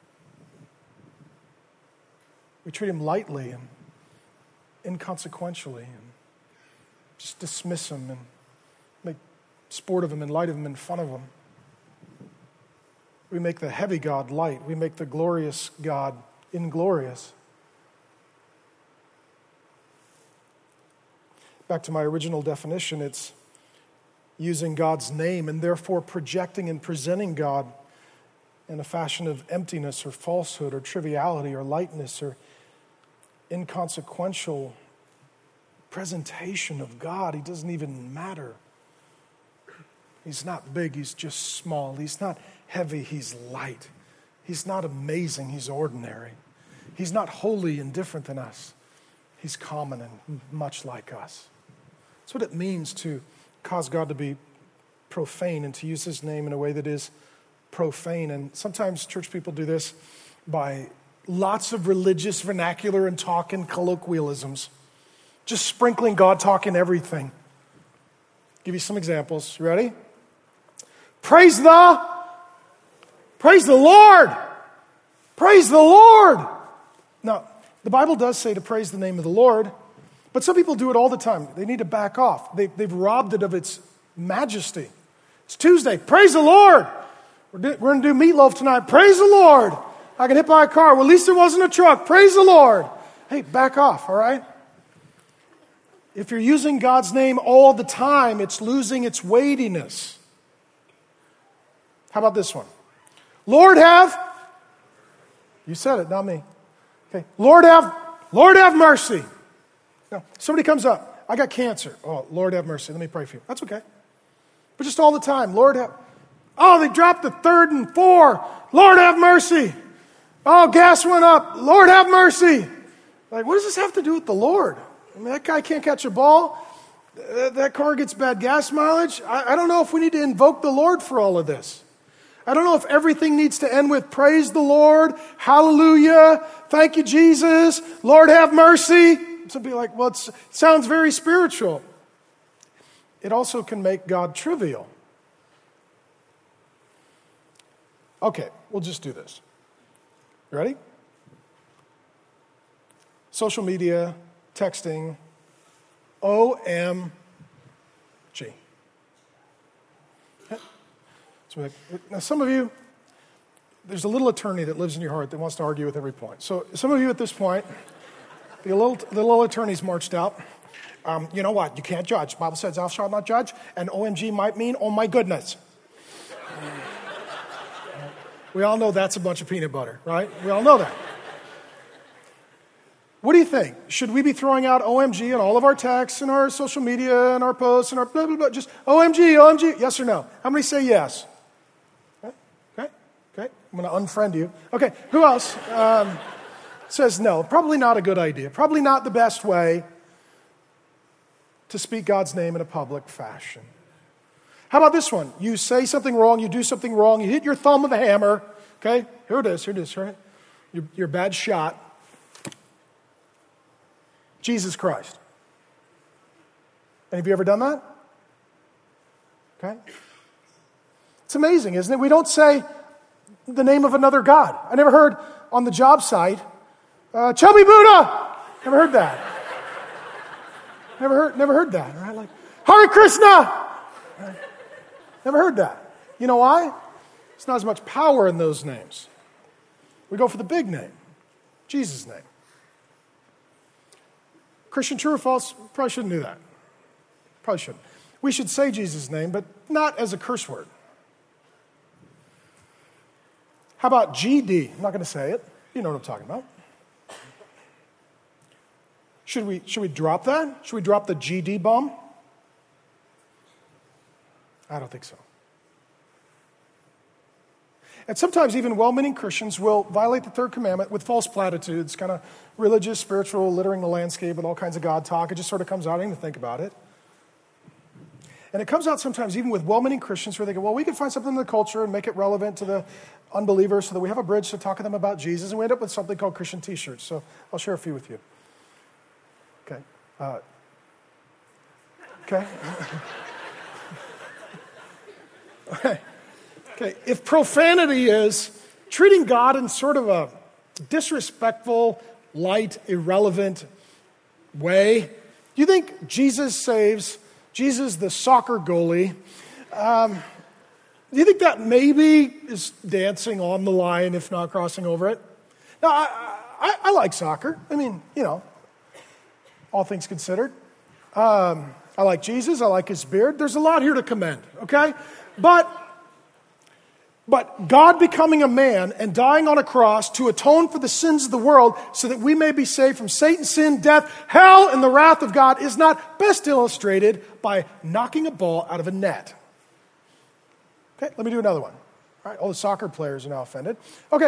treat him lightly and inconsequentially and just dismiss him and make sport of him and light of him and fun of him. We make the heavy God light. We make the glorious God inglorious. Back to my original definition, it's using God's name and therefore projecting and presenting God in a fashion of emptiness or falsehood or triviality or lightness or inconsequential presentation of God. He doesn't even matter. He's not big, he's just small. He's not heavy, he's light. He's not amazing, he's ordinary. He's not holy and different than us. He's common and much like us. That's what it means to cause God to be profane and to use his name in a way that is profane. And sometimes church people do this by lots of religious vernacular and talk and colloquialisms, just sprinkling God talk in everything. Give you some examples. You ready? Praise the Lord. Praise the Lord. Now, the Bible does say to praise the name of the Lord, but some people do it all the time. They need to back off. They've robbed it of its majesty. It's Tuesday. Praise the Lord. We're going to do meatloaf tonight. Praise the Lord. I got hit by a car. Well, at least there wasn't a truck. Praise the Lord. Hey, back off, all right? If you're using God's name all the time, it's losing its weightiness. How about this one? Lord have, you said it, not me. Okay, Lord have mercy. Now, somebody comes up, I got cancer. Oh, Lord have mercy. Let me pray for you. That's okay. But just all the time, oh, they dropped the third and 4. Lord have mercy. Oh, gas went up. Lord have mercy. Like, what does this have to do with the Lord? I mean, that guy can't catch a ball. That car gets bad gas mileage. I don't know if we need to invoke the Lord for all of this. I don't know if everything needs to end with praise the Lord, hallelujah, thank you, Jesus, Lord have mercy. Some people are like, well, it sounds very spiritual. It also can make God trivial. Okay, we'll just do this. You ready? Social media, texting, OMG. Now, some of you, there's a little attorney that lives in your heart that wants to argue with every point. So some of you at this point, the little attorney's marched out. You know what? You can't judge. The Bible says, thou shalt not judge. And OMG might mean, oh my goodness. We all know that's a bunch of peanut butter, right? We all know that. What do you think? Should we be throwing out OMG in all of our texts and our social media and our posts and our blah, blah, blah? Just OMG, OMG, yes or no? How many say yes? Okay, I'm going to unfriend you. Okay, who else says no? Probably not a good idea. Probably not the best way to speak God's name in a public fashion. How about this one? You say something wrong, you do something wrong, you hit your thumb with a hammer. Okay, here it is, right? You're a bad shot. Jesus Christ. Any of you ever done that? Okay. It's amazing, isn't it? We don't say the name of another God. I never heard on the job site, Chubby Buddha. Never heard that. Never heard that, right? Like, Hare Krishna. Right? Never heard that. You know why? There's not as much power in those names. We go for the big name, Jesus' name. Christian, true or false? Probably shouldn't do that. Probably shouldn't. We should say Jesus' name, but not as a curse word. How about GD? I'm not going to say it. You know what I'm talking about. Should we drop that? Should we drop the GD bomb? I don't think so. And sometimes even well-meaning Christians will violate the third commandment with false platitudes, kind of religious, spiritual, littering the landscape with all kinds of God talk. It just sort of comes out. I didn't even think about it. And it comes out sometimes even with well-meaning Christians where they go, well, we can find something in the culture and make it relevant to the unbelievers so that we have a bridge to talk to them about Jesus. And we end up with something called Christian t-shirts. So I'll share a few with you. Okay. Okay. Okay. If profanity is treating God in sort of a disrespectful, light, irrelevant way, do you think Jesus saves Jesus, the soccer goalie? Do you think that maybe is dancing on the line, if not crossing over it? Now, I like soccer. I mean, you know, all things considered. I like Jesus. I like his beard. There's a lot here to commend, okay? But God becoming a man and dying on a cross to atone for the sins of the world so that we may be saved from Satan, sin, death, hell, and the wrath of God is not best illustrated by knocking a ball out of a net. Okay, let me do another one. All right, all the soccer players are now offended. Okay,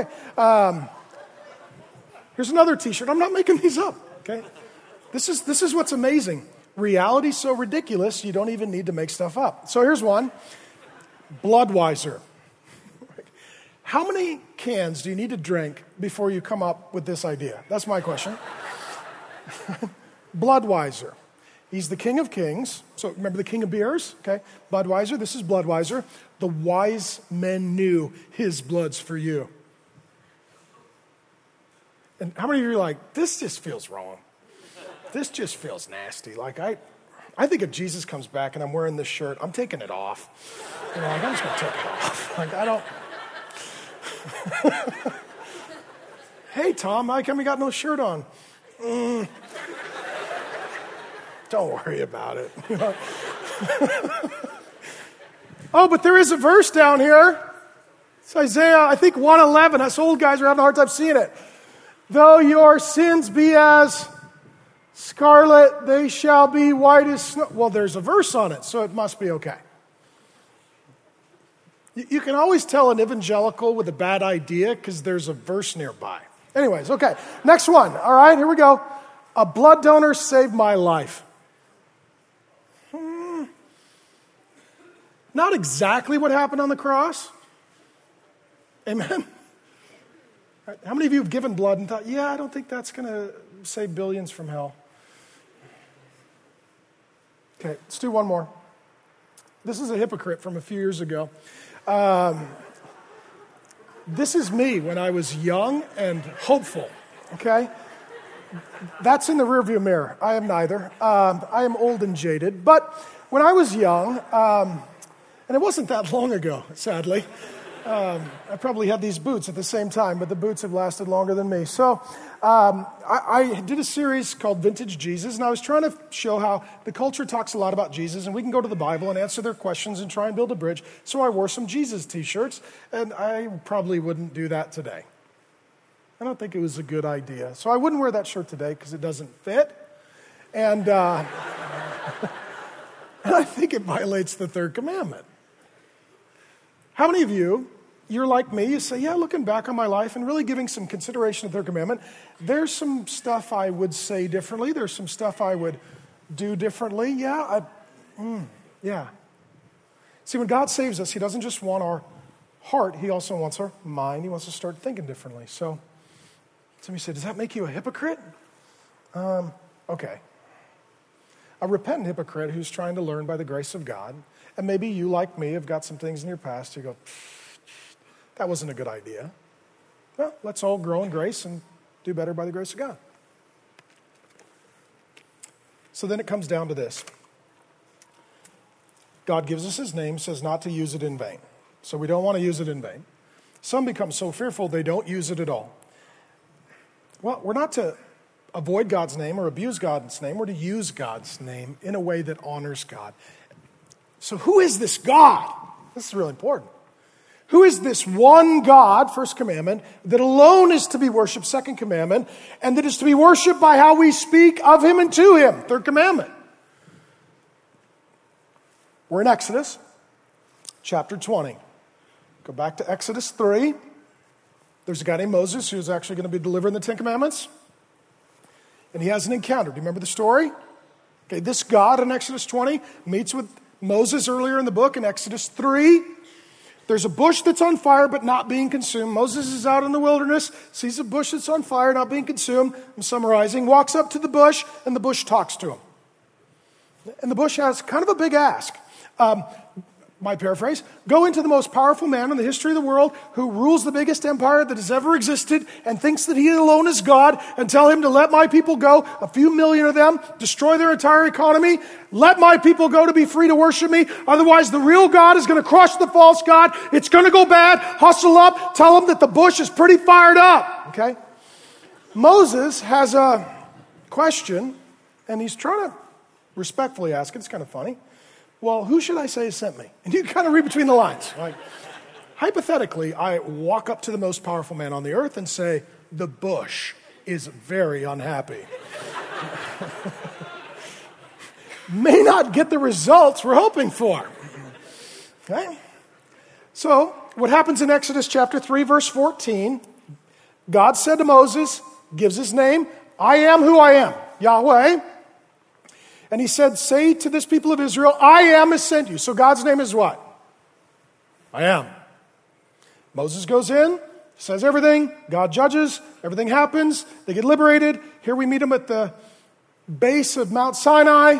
here's another t-shirt. I'm not making these up, okay? This is what's amazing. Reality's so ridiculous, you don't even need to make stuff up. So here's one. Bloodweiser. How many cans do you need to drink before you come up with this idea? That's my question. Bloodweiser. He's the king of kings. So remember the king of beers? Okay. Budweiser, this is Bloodweiser. The wise men knew his blood's for you. And how many of you are like, this just feels wrong? This just feels nasty. Like I think if Jesus comes back and I'm wearing this shirt, I'm taking it off. You know, like, I'm just going to take it off. Like, I don't... Hey, Tom, how come you got no shirt on? Don't worry about it. Oh, but there is a verse down here. It's Isaiah, I think 1:11. Us old guys are having a hard time seeing it. Though your sins be as scarlet, they shall be white as snow. Well, there's a verse on it, so it must be okay. You can always tell an evangelical with a bad idea because there's a verse nearby. Anyways, okay. Next one. All right, here we go. A blood donor saved my life. Not exactly what happened on the cross. Amen. How many of you have given blood and thought, yeah, I don't think that's going to save billions from hell? Okay, let's do one more. This is a hypocrite from a few years ago. This is me when I was young and hopeful, okay? That's in the rearview mirror. I am neither. I am old and jaded. But when I was young, and it wasn't that long ago, sadly, I probably had these boots at the same time, but the boots have lasted longer than me. So I did a series called Vintage Jesus, and I was trying to show how the culture talks a lot about Jesus, and we can go to the Bible and answer their questions and try and build a bridge. So I wore some Jesus t-shirts, and I probably wouldn't do that today. I don't think it was a good idea. So I wouldn't wear that shirt today because it doesn't fit. And, and I think it violates the third commandment. How many of you, you're like me, you say, yeah, looking back on my life and really giving some consideration to the third commandment, there's some stuff I would say differently. There's some stuff I would do differently. Yeah. See, when God saves us, he doesn't just want our heart. He also wants our mind. He wants to start thinking differently. So somebody said, does that make you a hypocrite? Okay. A repentant hypocrite who's trying to learn by the grace of God. And maybe you, like me, have got some things in your past. You go, that wasn't a good idea. Well, let's all grow in grace and do better by the grace of God. So then it comes down to this. God gives us his name, says not to use it in vain. So we don't want to use it in vain. Some become so fearful they don't use it at all. Well, we're not to avoid God's name or abuse God's name. We're to use God's name in a way that honors God. So who is this God? This is really important. Who is this one God, first commandment, that alone is to be worshipped, second commandment, and that is to be worshipped by how we speak of him and to him, third commandment? We're in Exodus chapter 20. Go back to Exodus 3. There's a guy named Moses who's actually going to be delivering the Ten Commandments. And he has an encounter. Do you remember the story? Okay, this God in Exodus 20 meets with Moses earlier in the book in Exodus 3. There's a bush that's on fire but not being consumed. Moses is out in the wilderness, sees a bush that's on fire, not being consumed. I'm summarizing. Walks up to the bush, and the bush talks to him. And the bush has kind of a big ask. My paraphrase, go into the most powerful man in the history of the world who rules the biggest empire that has ever existed and thinks that he alone is God, and tell him to let my people go, a few million of them, destroy their entire economy, let my people go to be free to worship me, otherwise the real God is going to crush the false God, it's going to go bad, hustle up, tell him that the bush is pretty fired up, okay? Moses has a question, and he's trying to respectfully ask it, it's kind of funny. Well, who should I say sent me? And you kind of read between the lines. Like, hypothetically, I walk up to the most powerful man on the earth and say, the bush is very unhappy. May not get the results we're hoping for. Okay? So, what happens in Exodus chapter 3, verse 14, God said to Moses, gives his name, I am who I am, Yahweh. And he said, say to this people of Israel, I am has sent you. So God's name is what? I am. Moses goes in, says everything. God judges. Everything happens. They get liberated. Here we meet him at the base of Mount Sinai.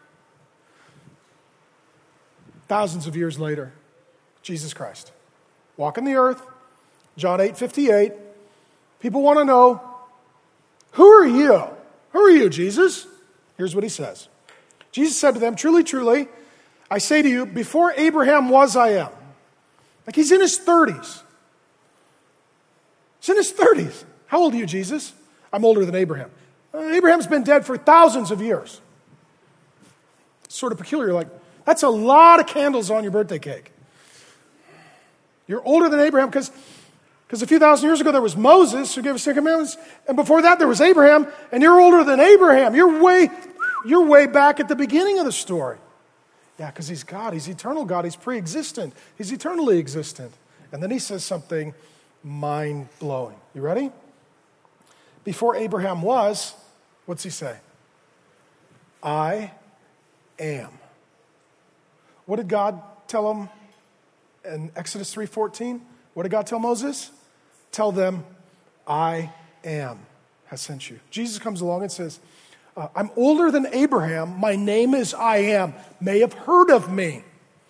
Thousands of years later, Jesus Christ. Walking the earth. John 8:58. People want to know, who are you? Who are you, Jesus? Here's what he says. Jesus said to them, truly, truly, I say to you, before Abraham was, I am. Like he's in his 30s. He's in his 30s. How old are you, Jesus? I'm older than Abraham. Abraham's been dead for thousands of years. It's sort of peculiar. Like, that's a lot of candles on your birthday cake. You're older than Abraham because Because a few thousand years ago there was Moses who gave us 10 commandments, and before that there was Abraham, and you're older than Abraham. You're way back at the beginning of the story. Yeah, because he's God. He's eternal God. He's pre-existent. He's eternally existent. And then he says something mind-blowing. You ready? Before Abraham was, what's he say? I am. What did God tell him in Exodus 3:14? What did God tell Moses? Tell them, I am has sent you. Jesus comes along and says, I'm older than Abraham. My name is I am. May have heard of me.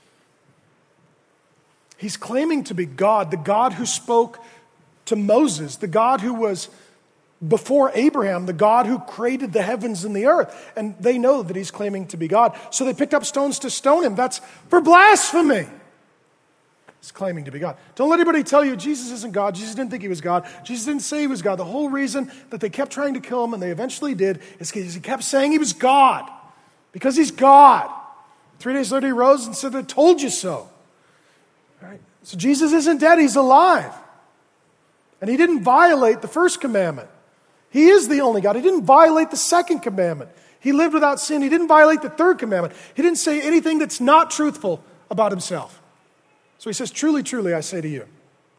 He's claiming to be God, the God who spoke to Moses, the God who was before Abraham, the God who created the heavens and the earth. And they know that he's claiming to be God. So they picked up stones to stone him. That's for blasphemy. He's claiming to be God. Don't let anybody tell you Jesus isn't God. Jesus didn't think he was God. Jesus didn't say he was God. The whole reason that they kept trying to kill him, and they eventually did, is because he kept saying he was God. Because he's God. 3 days later he rose and said, I told you so. Right? So Jesus isn't dead. He's alive. And he didn't violate the first commandment. He is the only God. He didn't violate the second commandment. He lived without sin. He didn't violate the third commandment. He didn't say anything that's not truthful about himself. So he says, truly, truly, I say to you.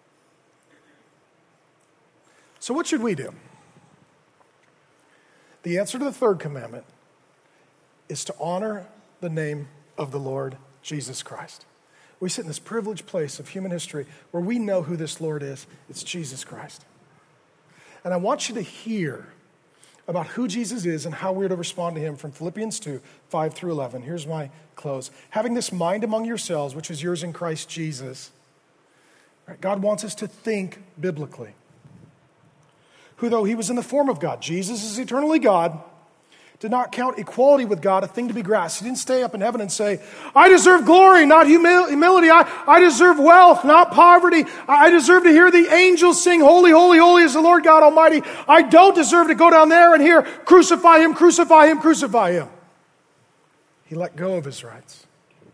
So what should we do? The answer to the third commandment is to honor the name of the Lord Jesus Christ. We sit in this privileged place of human history where we know who this Lord is. It's Jesus Christ. And I want you to hear about who Jesus is and how we're to respond to him from Philippians 2, 5 through 11. Here's my close. Having this mind among yourselves, which is yours in Christ Jesus. Right? God wants us to think biblically. Who, though he was in the form of God, Jesus is eternally God, did not count equality with God a thing to be grasped. He didn't stay up in heaven and say, I deserve glory, not humility. I deserve wealth, not poverty. I deserve to hear the angels sing, holy, holy, holy is the Lord God Almighty. I don't deserve to go down there and hear, crucify him, crucify him, crucify him. He let go of his rights,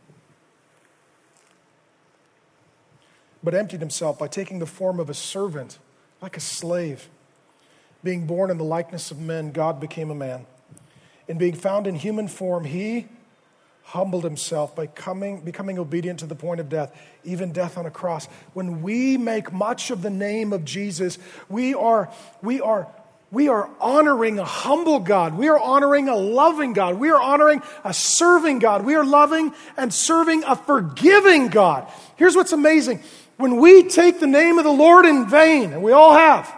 but emptied himself by taking the form of a servant, like a slave. Being born in the likeness of men, God became a man. And being found in human form, he humbled himself by becoming obedient to the point of death, even death on a cross. When we make much of the name of Jesus, we are honoring a humble God. We are honoring a loving God. We are honoring a serving God. We are loving and serving a forgiving God. Here's what's amazing. When we take the name of the Lord in vain, and we all have,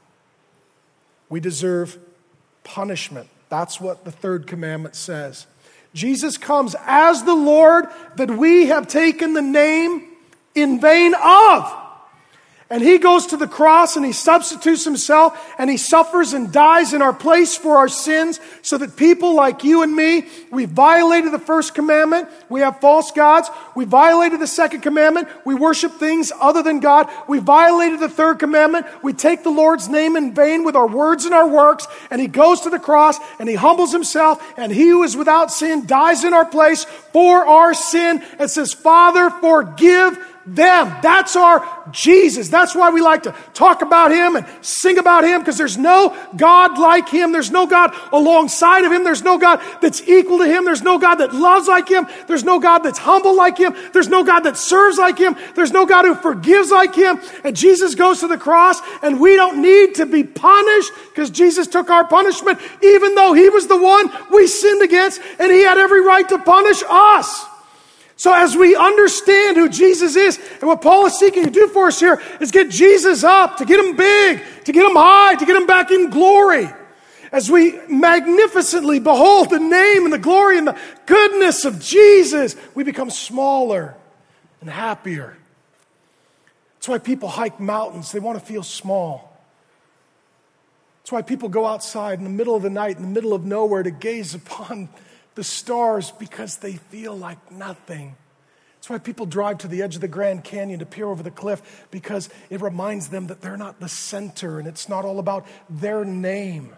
we deserve punishment. That's what the third commandment says. Jesus comes as the Lord that we have taken the name in vain of. And he goes to the cross and he substitutes himself and he suffers and dies in our place for our sins so that people like you and me, we violated the first commandment. We have false gods. We violated the second commandment. We worship things other than God. We violated the third commandment. We take the Lord's name in vain with our words and our works. And he goes to the cross and he humbles himself, and he who is without sin dies in our place for our sin and says, Father, forgive them. That's our Jesus. That's why we like to talk about him and sing about him, because there's no God like him. There's no God alongside of him. There's no God that's equal to him. There's no God that loves like him. There's no God that's humble like him. There's no God that serves like him. There's no God who forgives like him. And Jesus goes to the cross, and we don't need to be punished because Jesus took our punishment, even though he was the one we sinned against, and he had every right to punish us. So as we understand who Jesus is, and what Paul is seeking to do for us here is get Jesus up, to get him big, to get him high, to get him back in glory. As we magnificently behold the name and the glory and the goodness of Jesus, we become smaller and happier. That's why people hike mountains. They want to feel small. That's why people go outside in the middle of the night, in the middle of nowhere, to gaze upon the stars, because they feel like nothing. That's why people drive to the edge of the Grand Canyon to peer over the cliff, because it reminds them that they're not the center and it's not all about their name.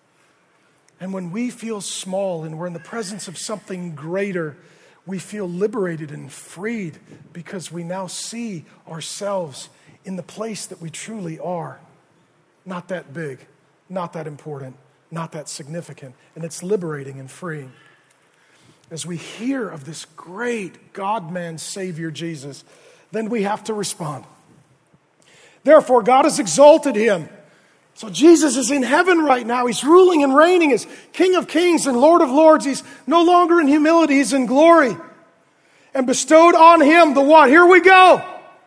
And when we feel small and we're in the presence of something greater, we feel liberated and freed, because we now see ourselves in the place that we truly are. Not that big, not that important, not that significant. And it's liberating and freeing. As we hear of this great God-man Savior Jesus, then we have to respond. Therefore, God has exalted him. So Jesus is in heaven right now. He's ruling and reigning as King of Kings and Lord of Lords. He's no longer in humility. He's in glory. And bestowed on him the what? Here we go.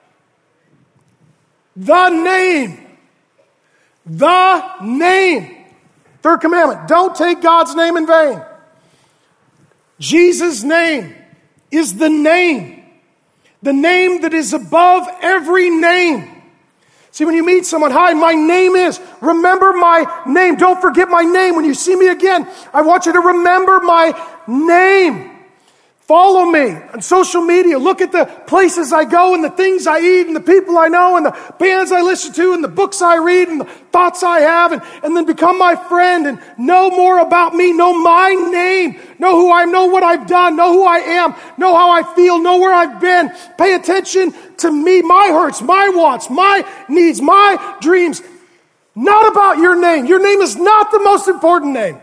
The name. The name. Third commandment. Don't take God's name in vain. Jesus' name is the name. The name that is above every name. See, when you meet someone, hi, my name is, remember my name. Don't forget my name. When you see me again, I want you to remember my name. Follow me on social media. Look at the places I go and the things I eat and the people I know and the bands I listen to and the books I read and the thoughts I have and then become my friend and know more about me. Know my name. Know who I am. Know what I've done. Know who I am. Know how I feel. Know where I've been. Pay attention to me, my hurts, my wants, my needs, my dreams. Not about your name. Your name is not the most important name.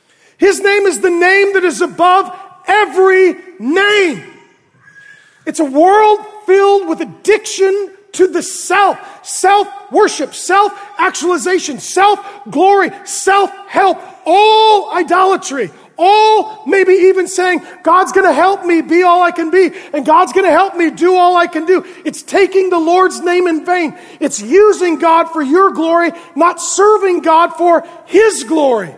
His name is the name that is above every name. It's a world filled with addiction to the self. Self-worship, self-actualization, self-glory, self-help, all idolatry. All maybe even saying, God's going to help me be all I can be, and God's going to help me do all I can do. It's taking the Lord's name in vain. It's using God for your glory, not serving God for His glory.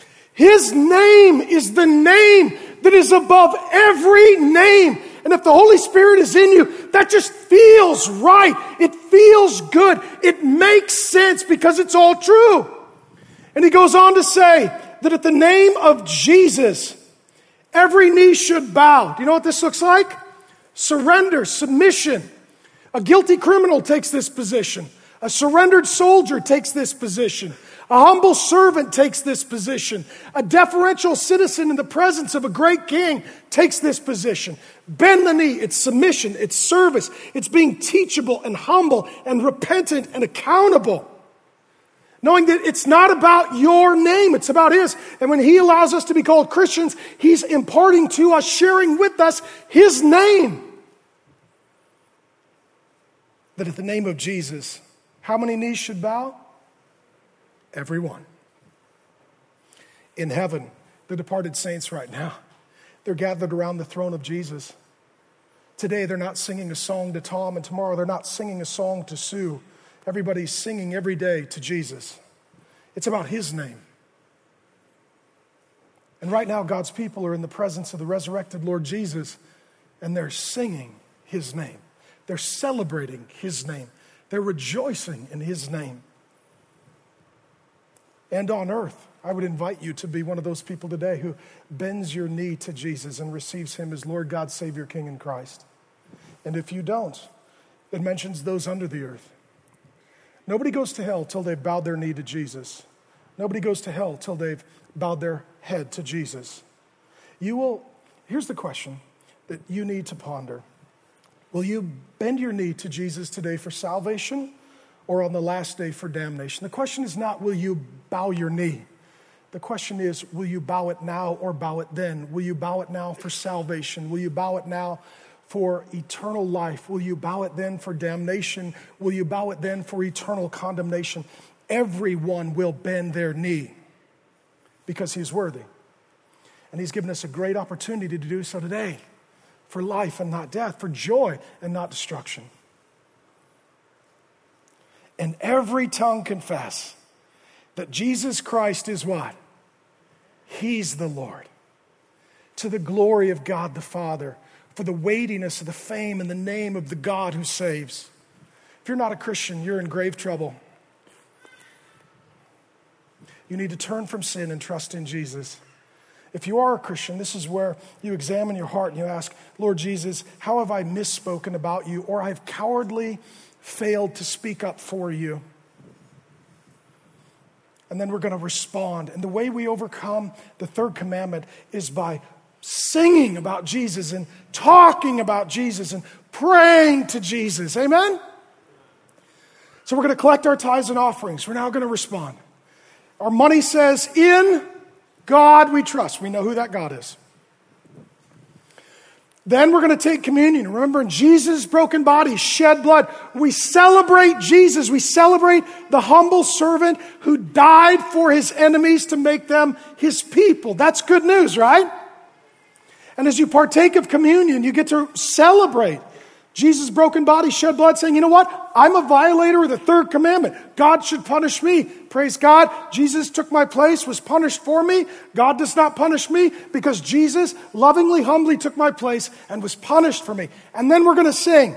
His name is the name that is above every name. And if the Holy Spirit is in you, that just feels right. It feels good. It makes sense because it's all true. And he goes on to say that at the name of Jesus, every knee should bow. Do you know what this looks like? Surrender, submission. A guilty criminal takes this position. A surrendered soldier takes this position. A humble servant takes this position. A deferential citizen in the presence of a great king takes this position. Bend the knee. It's submission. It's service. It's being teachable and humble and repentant and accountable. Knowing that it's not about your name, it's about His. And when He allows us to be called Christians, He's imparting to us, sharing with us His name. That at the name of Jesus, how many knees should bow? Everyone. In heaven, the departed saints right now, they're gathered around the throne of Jesus. Today, they're not singing a song to Tom, and tomorrow they're not singing a song to Sue. Everybody's singing every day to Jesus. It's about His name. And right now, God's people are in the presence of the resurrected Lord Jesus, and they're singing His name. They're celebrating His name. They're rejoicing in His name. And on earth, I would invite you to be one of those people today who bends your knee to Jesus and receives Him as Lord, God, Savior, King, and Christ. And if you don't, it mentions those under the earth. Nobody goes to hell till they've bowed their knee to Jesus. Nobody goes to hell till they've bowed their head to Jesus. Here's the question that you need to ponder. Will you bend your knee to Jesus today for salvation or on the last day for damnation? The question is not, will you bow your knee? The question is, will you bow it now or bow it then? Will you bow it now for salvation? Will you bow it now for eternal life? Will you bow it then for damnation? Will you bow it then for eternal condemnation? Everyone will bend their knee because He's worthy. And He's given us a great opportunity to do so today, for life and not death, for joy and not destruction. And every tongue confess that Jesus Christ is what? He's the Lord. To the glory of God the Father, for the weightiness of the fame and the name of the God who saves. If you're not a Christian, you're in grave trouble. You need to turn from sin and trust in Jesus. If you are a Christian, this is where you examine your heart and you ask, Lord Jesus, how have I misspoken about you, or I've cowardly failed to speak up for you? And then we're going to respond. And the way we overcome the third commandment is by singing about Jesus and talking about Jesus and praying to Jesus. Amen? So we're going to collect our tithes and offerings. We're now going to respond. Our money says, in God we trust. We know who that God is. Then we're going to take communion. Remember, in Jesus' broken body, shed blood, we celebrate Jesus. We celebrate the humble servant who died for his enemies to make them his people. That's good news, right? And as you partake of communion, you get to celebrate Jesus' broken body, shed blood, saying, you know what? I'm a violator of the third commandment. God should punish me. Praise God. Jesus took my place, was punished for me. God does not punish me because Jesus lovingly, humbly took my place and was punished for me. And then we're going to sing.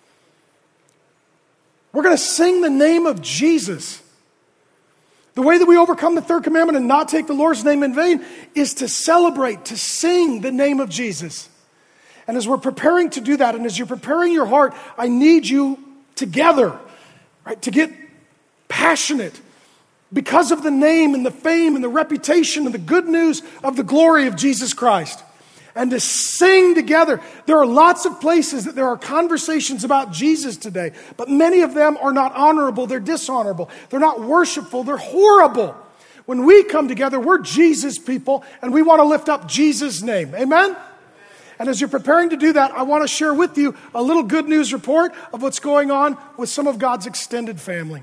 We're going to sing the name of Jesus. The way that we overcome the third commandment and not take the Lord's name in vain is to celebrate, to sing the name of Jesus. And as we're preparing to do that, and as you're preparing your heart, I need you together, right, to get passionate because of the name and the fame and the reputation and the good news of the glory of Jesus Christ. And to sing together. There are lots of places that there are conversations about Jesus today, but many of them are not honorable, they're dishonorable. They're not worshipful, they're horrible. When we come together, we're Jesus people, and we want to lift up Jesus' name. Amen? And as you're preparing to do that, I want to share with you a little good news report of what's going on with some of God's extended family.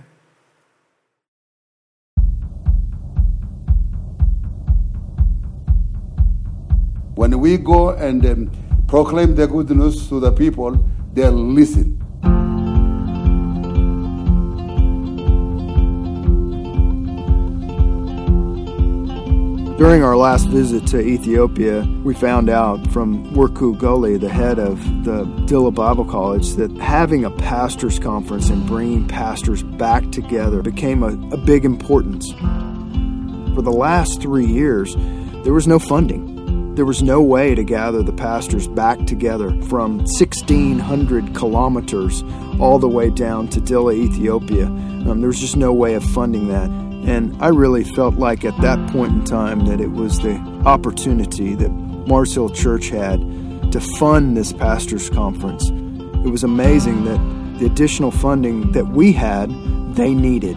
When we go and proclaim the good news to the people, they'll listen. During our last visit to Ethiopia, we found out from Worku Goli, the head of the Dilla Bible College, that having a pastors' conference and bringing pastors back together became a big importance. For the last 3 years, there was no funding. There was no way to gather the pastors back together from 1,600 kilometers all the way down to Dilla, Ethiopia. There was just no way of funding that. And I really felt like at that point in time that it was the opportunity that Mars Hill Church had to fund this pastors' conference. It was amazing that the additional funding that we had, they needed.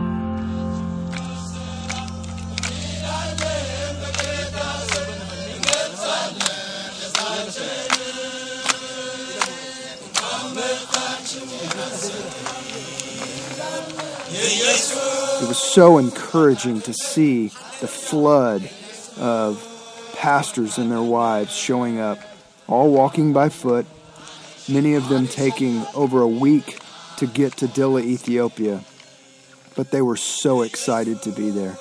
It was so encouraging to see the flood of pastors and their wives showing up, all walking by foot, many of them taking over a week to get to Dilla, Ethiopia. But they were so excited to be there.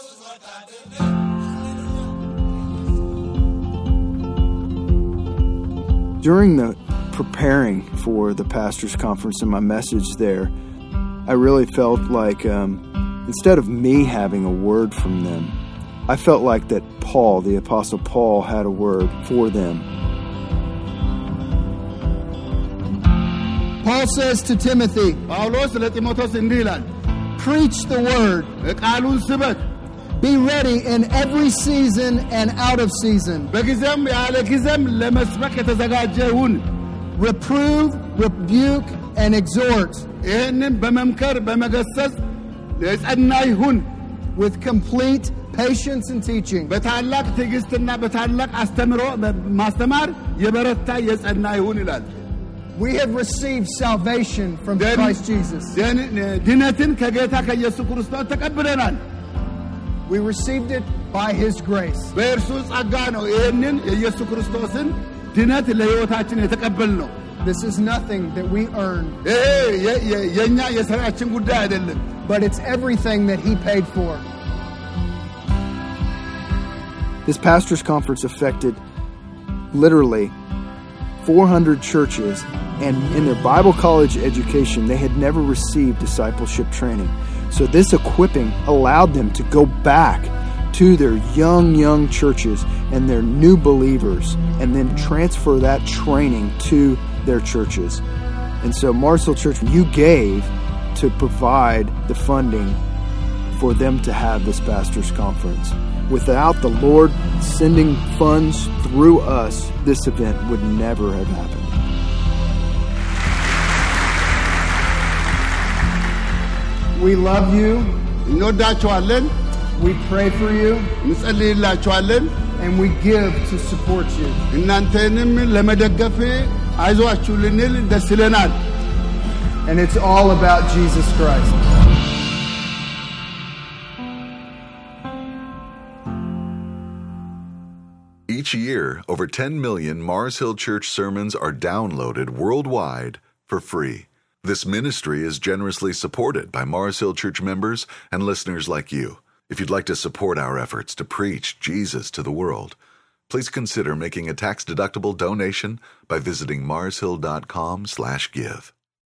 During the preparing for the pastors' conference and my message there, I really felt like instead of me having a word from them, I felt like that Paul, the Apostle Paul, had a word for them. Paul says to Timothy, preach the word. Be ready in every season and out of season. Reprove, rebuke, and exhort. With complete patience and teaching. We have received salvation from Christ Jesus. We received it by His grace. This is nothing that we earn. But it's everything that He paid for. This pastors' conference affected literally 400 churches, and in their Bible college education, they had never received discipleship training. So this equipping allowed them to go back to their young churches and their new believers, and then transfer that training to their churches. And so Mars Hill Church, you gave to provide the funding for them to have this pastors' conference. Without the Lord sending funds through us, this event would never have happened. We love you. እንወዳችኋለን፣ We pray for you. እንጸልይላችኋለን። And we give to support you. እናንተንም ለመደገፍ አይዟችሁ ልንል ደስ ይለናል። And it's all about Jesus Christ. Each year, over 10 million Mars Hill Church sermons are downloaded worldwide for free. This ministry is generously supported by Mars Hill Church members and listeners like you. If you'd like to support our efforts to preach Jesus to the world, please consider making a tax-deductible donation by visiting marshill.com/give.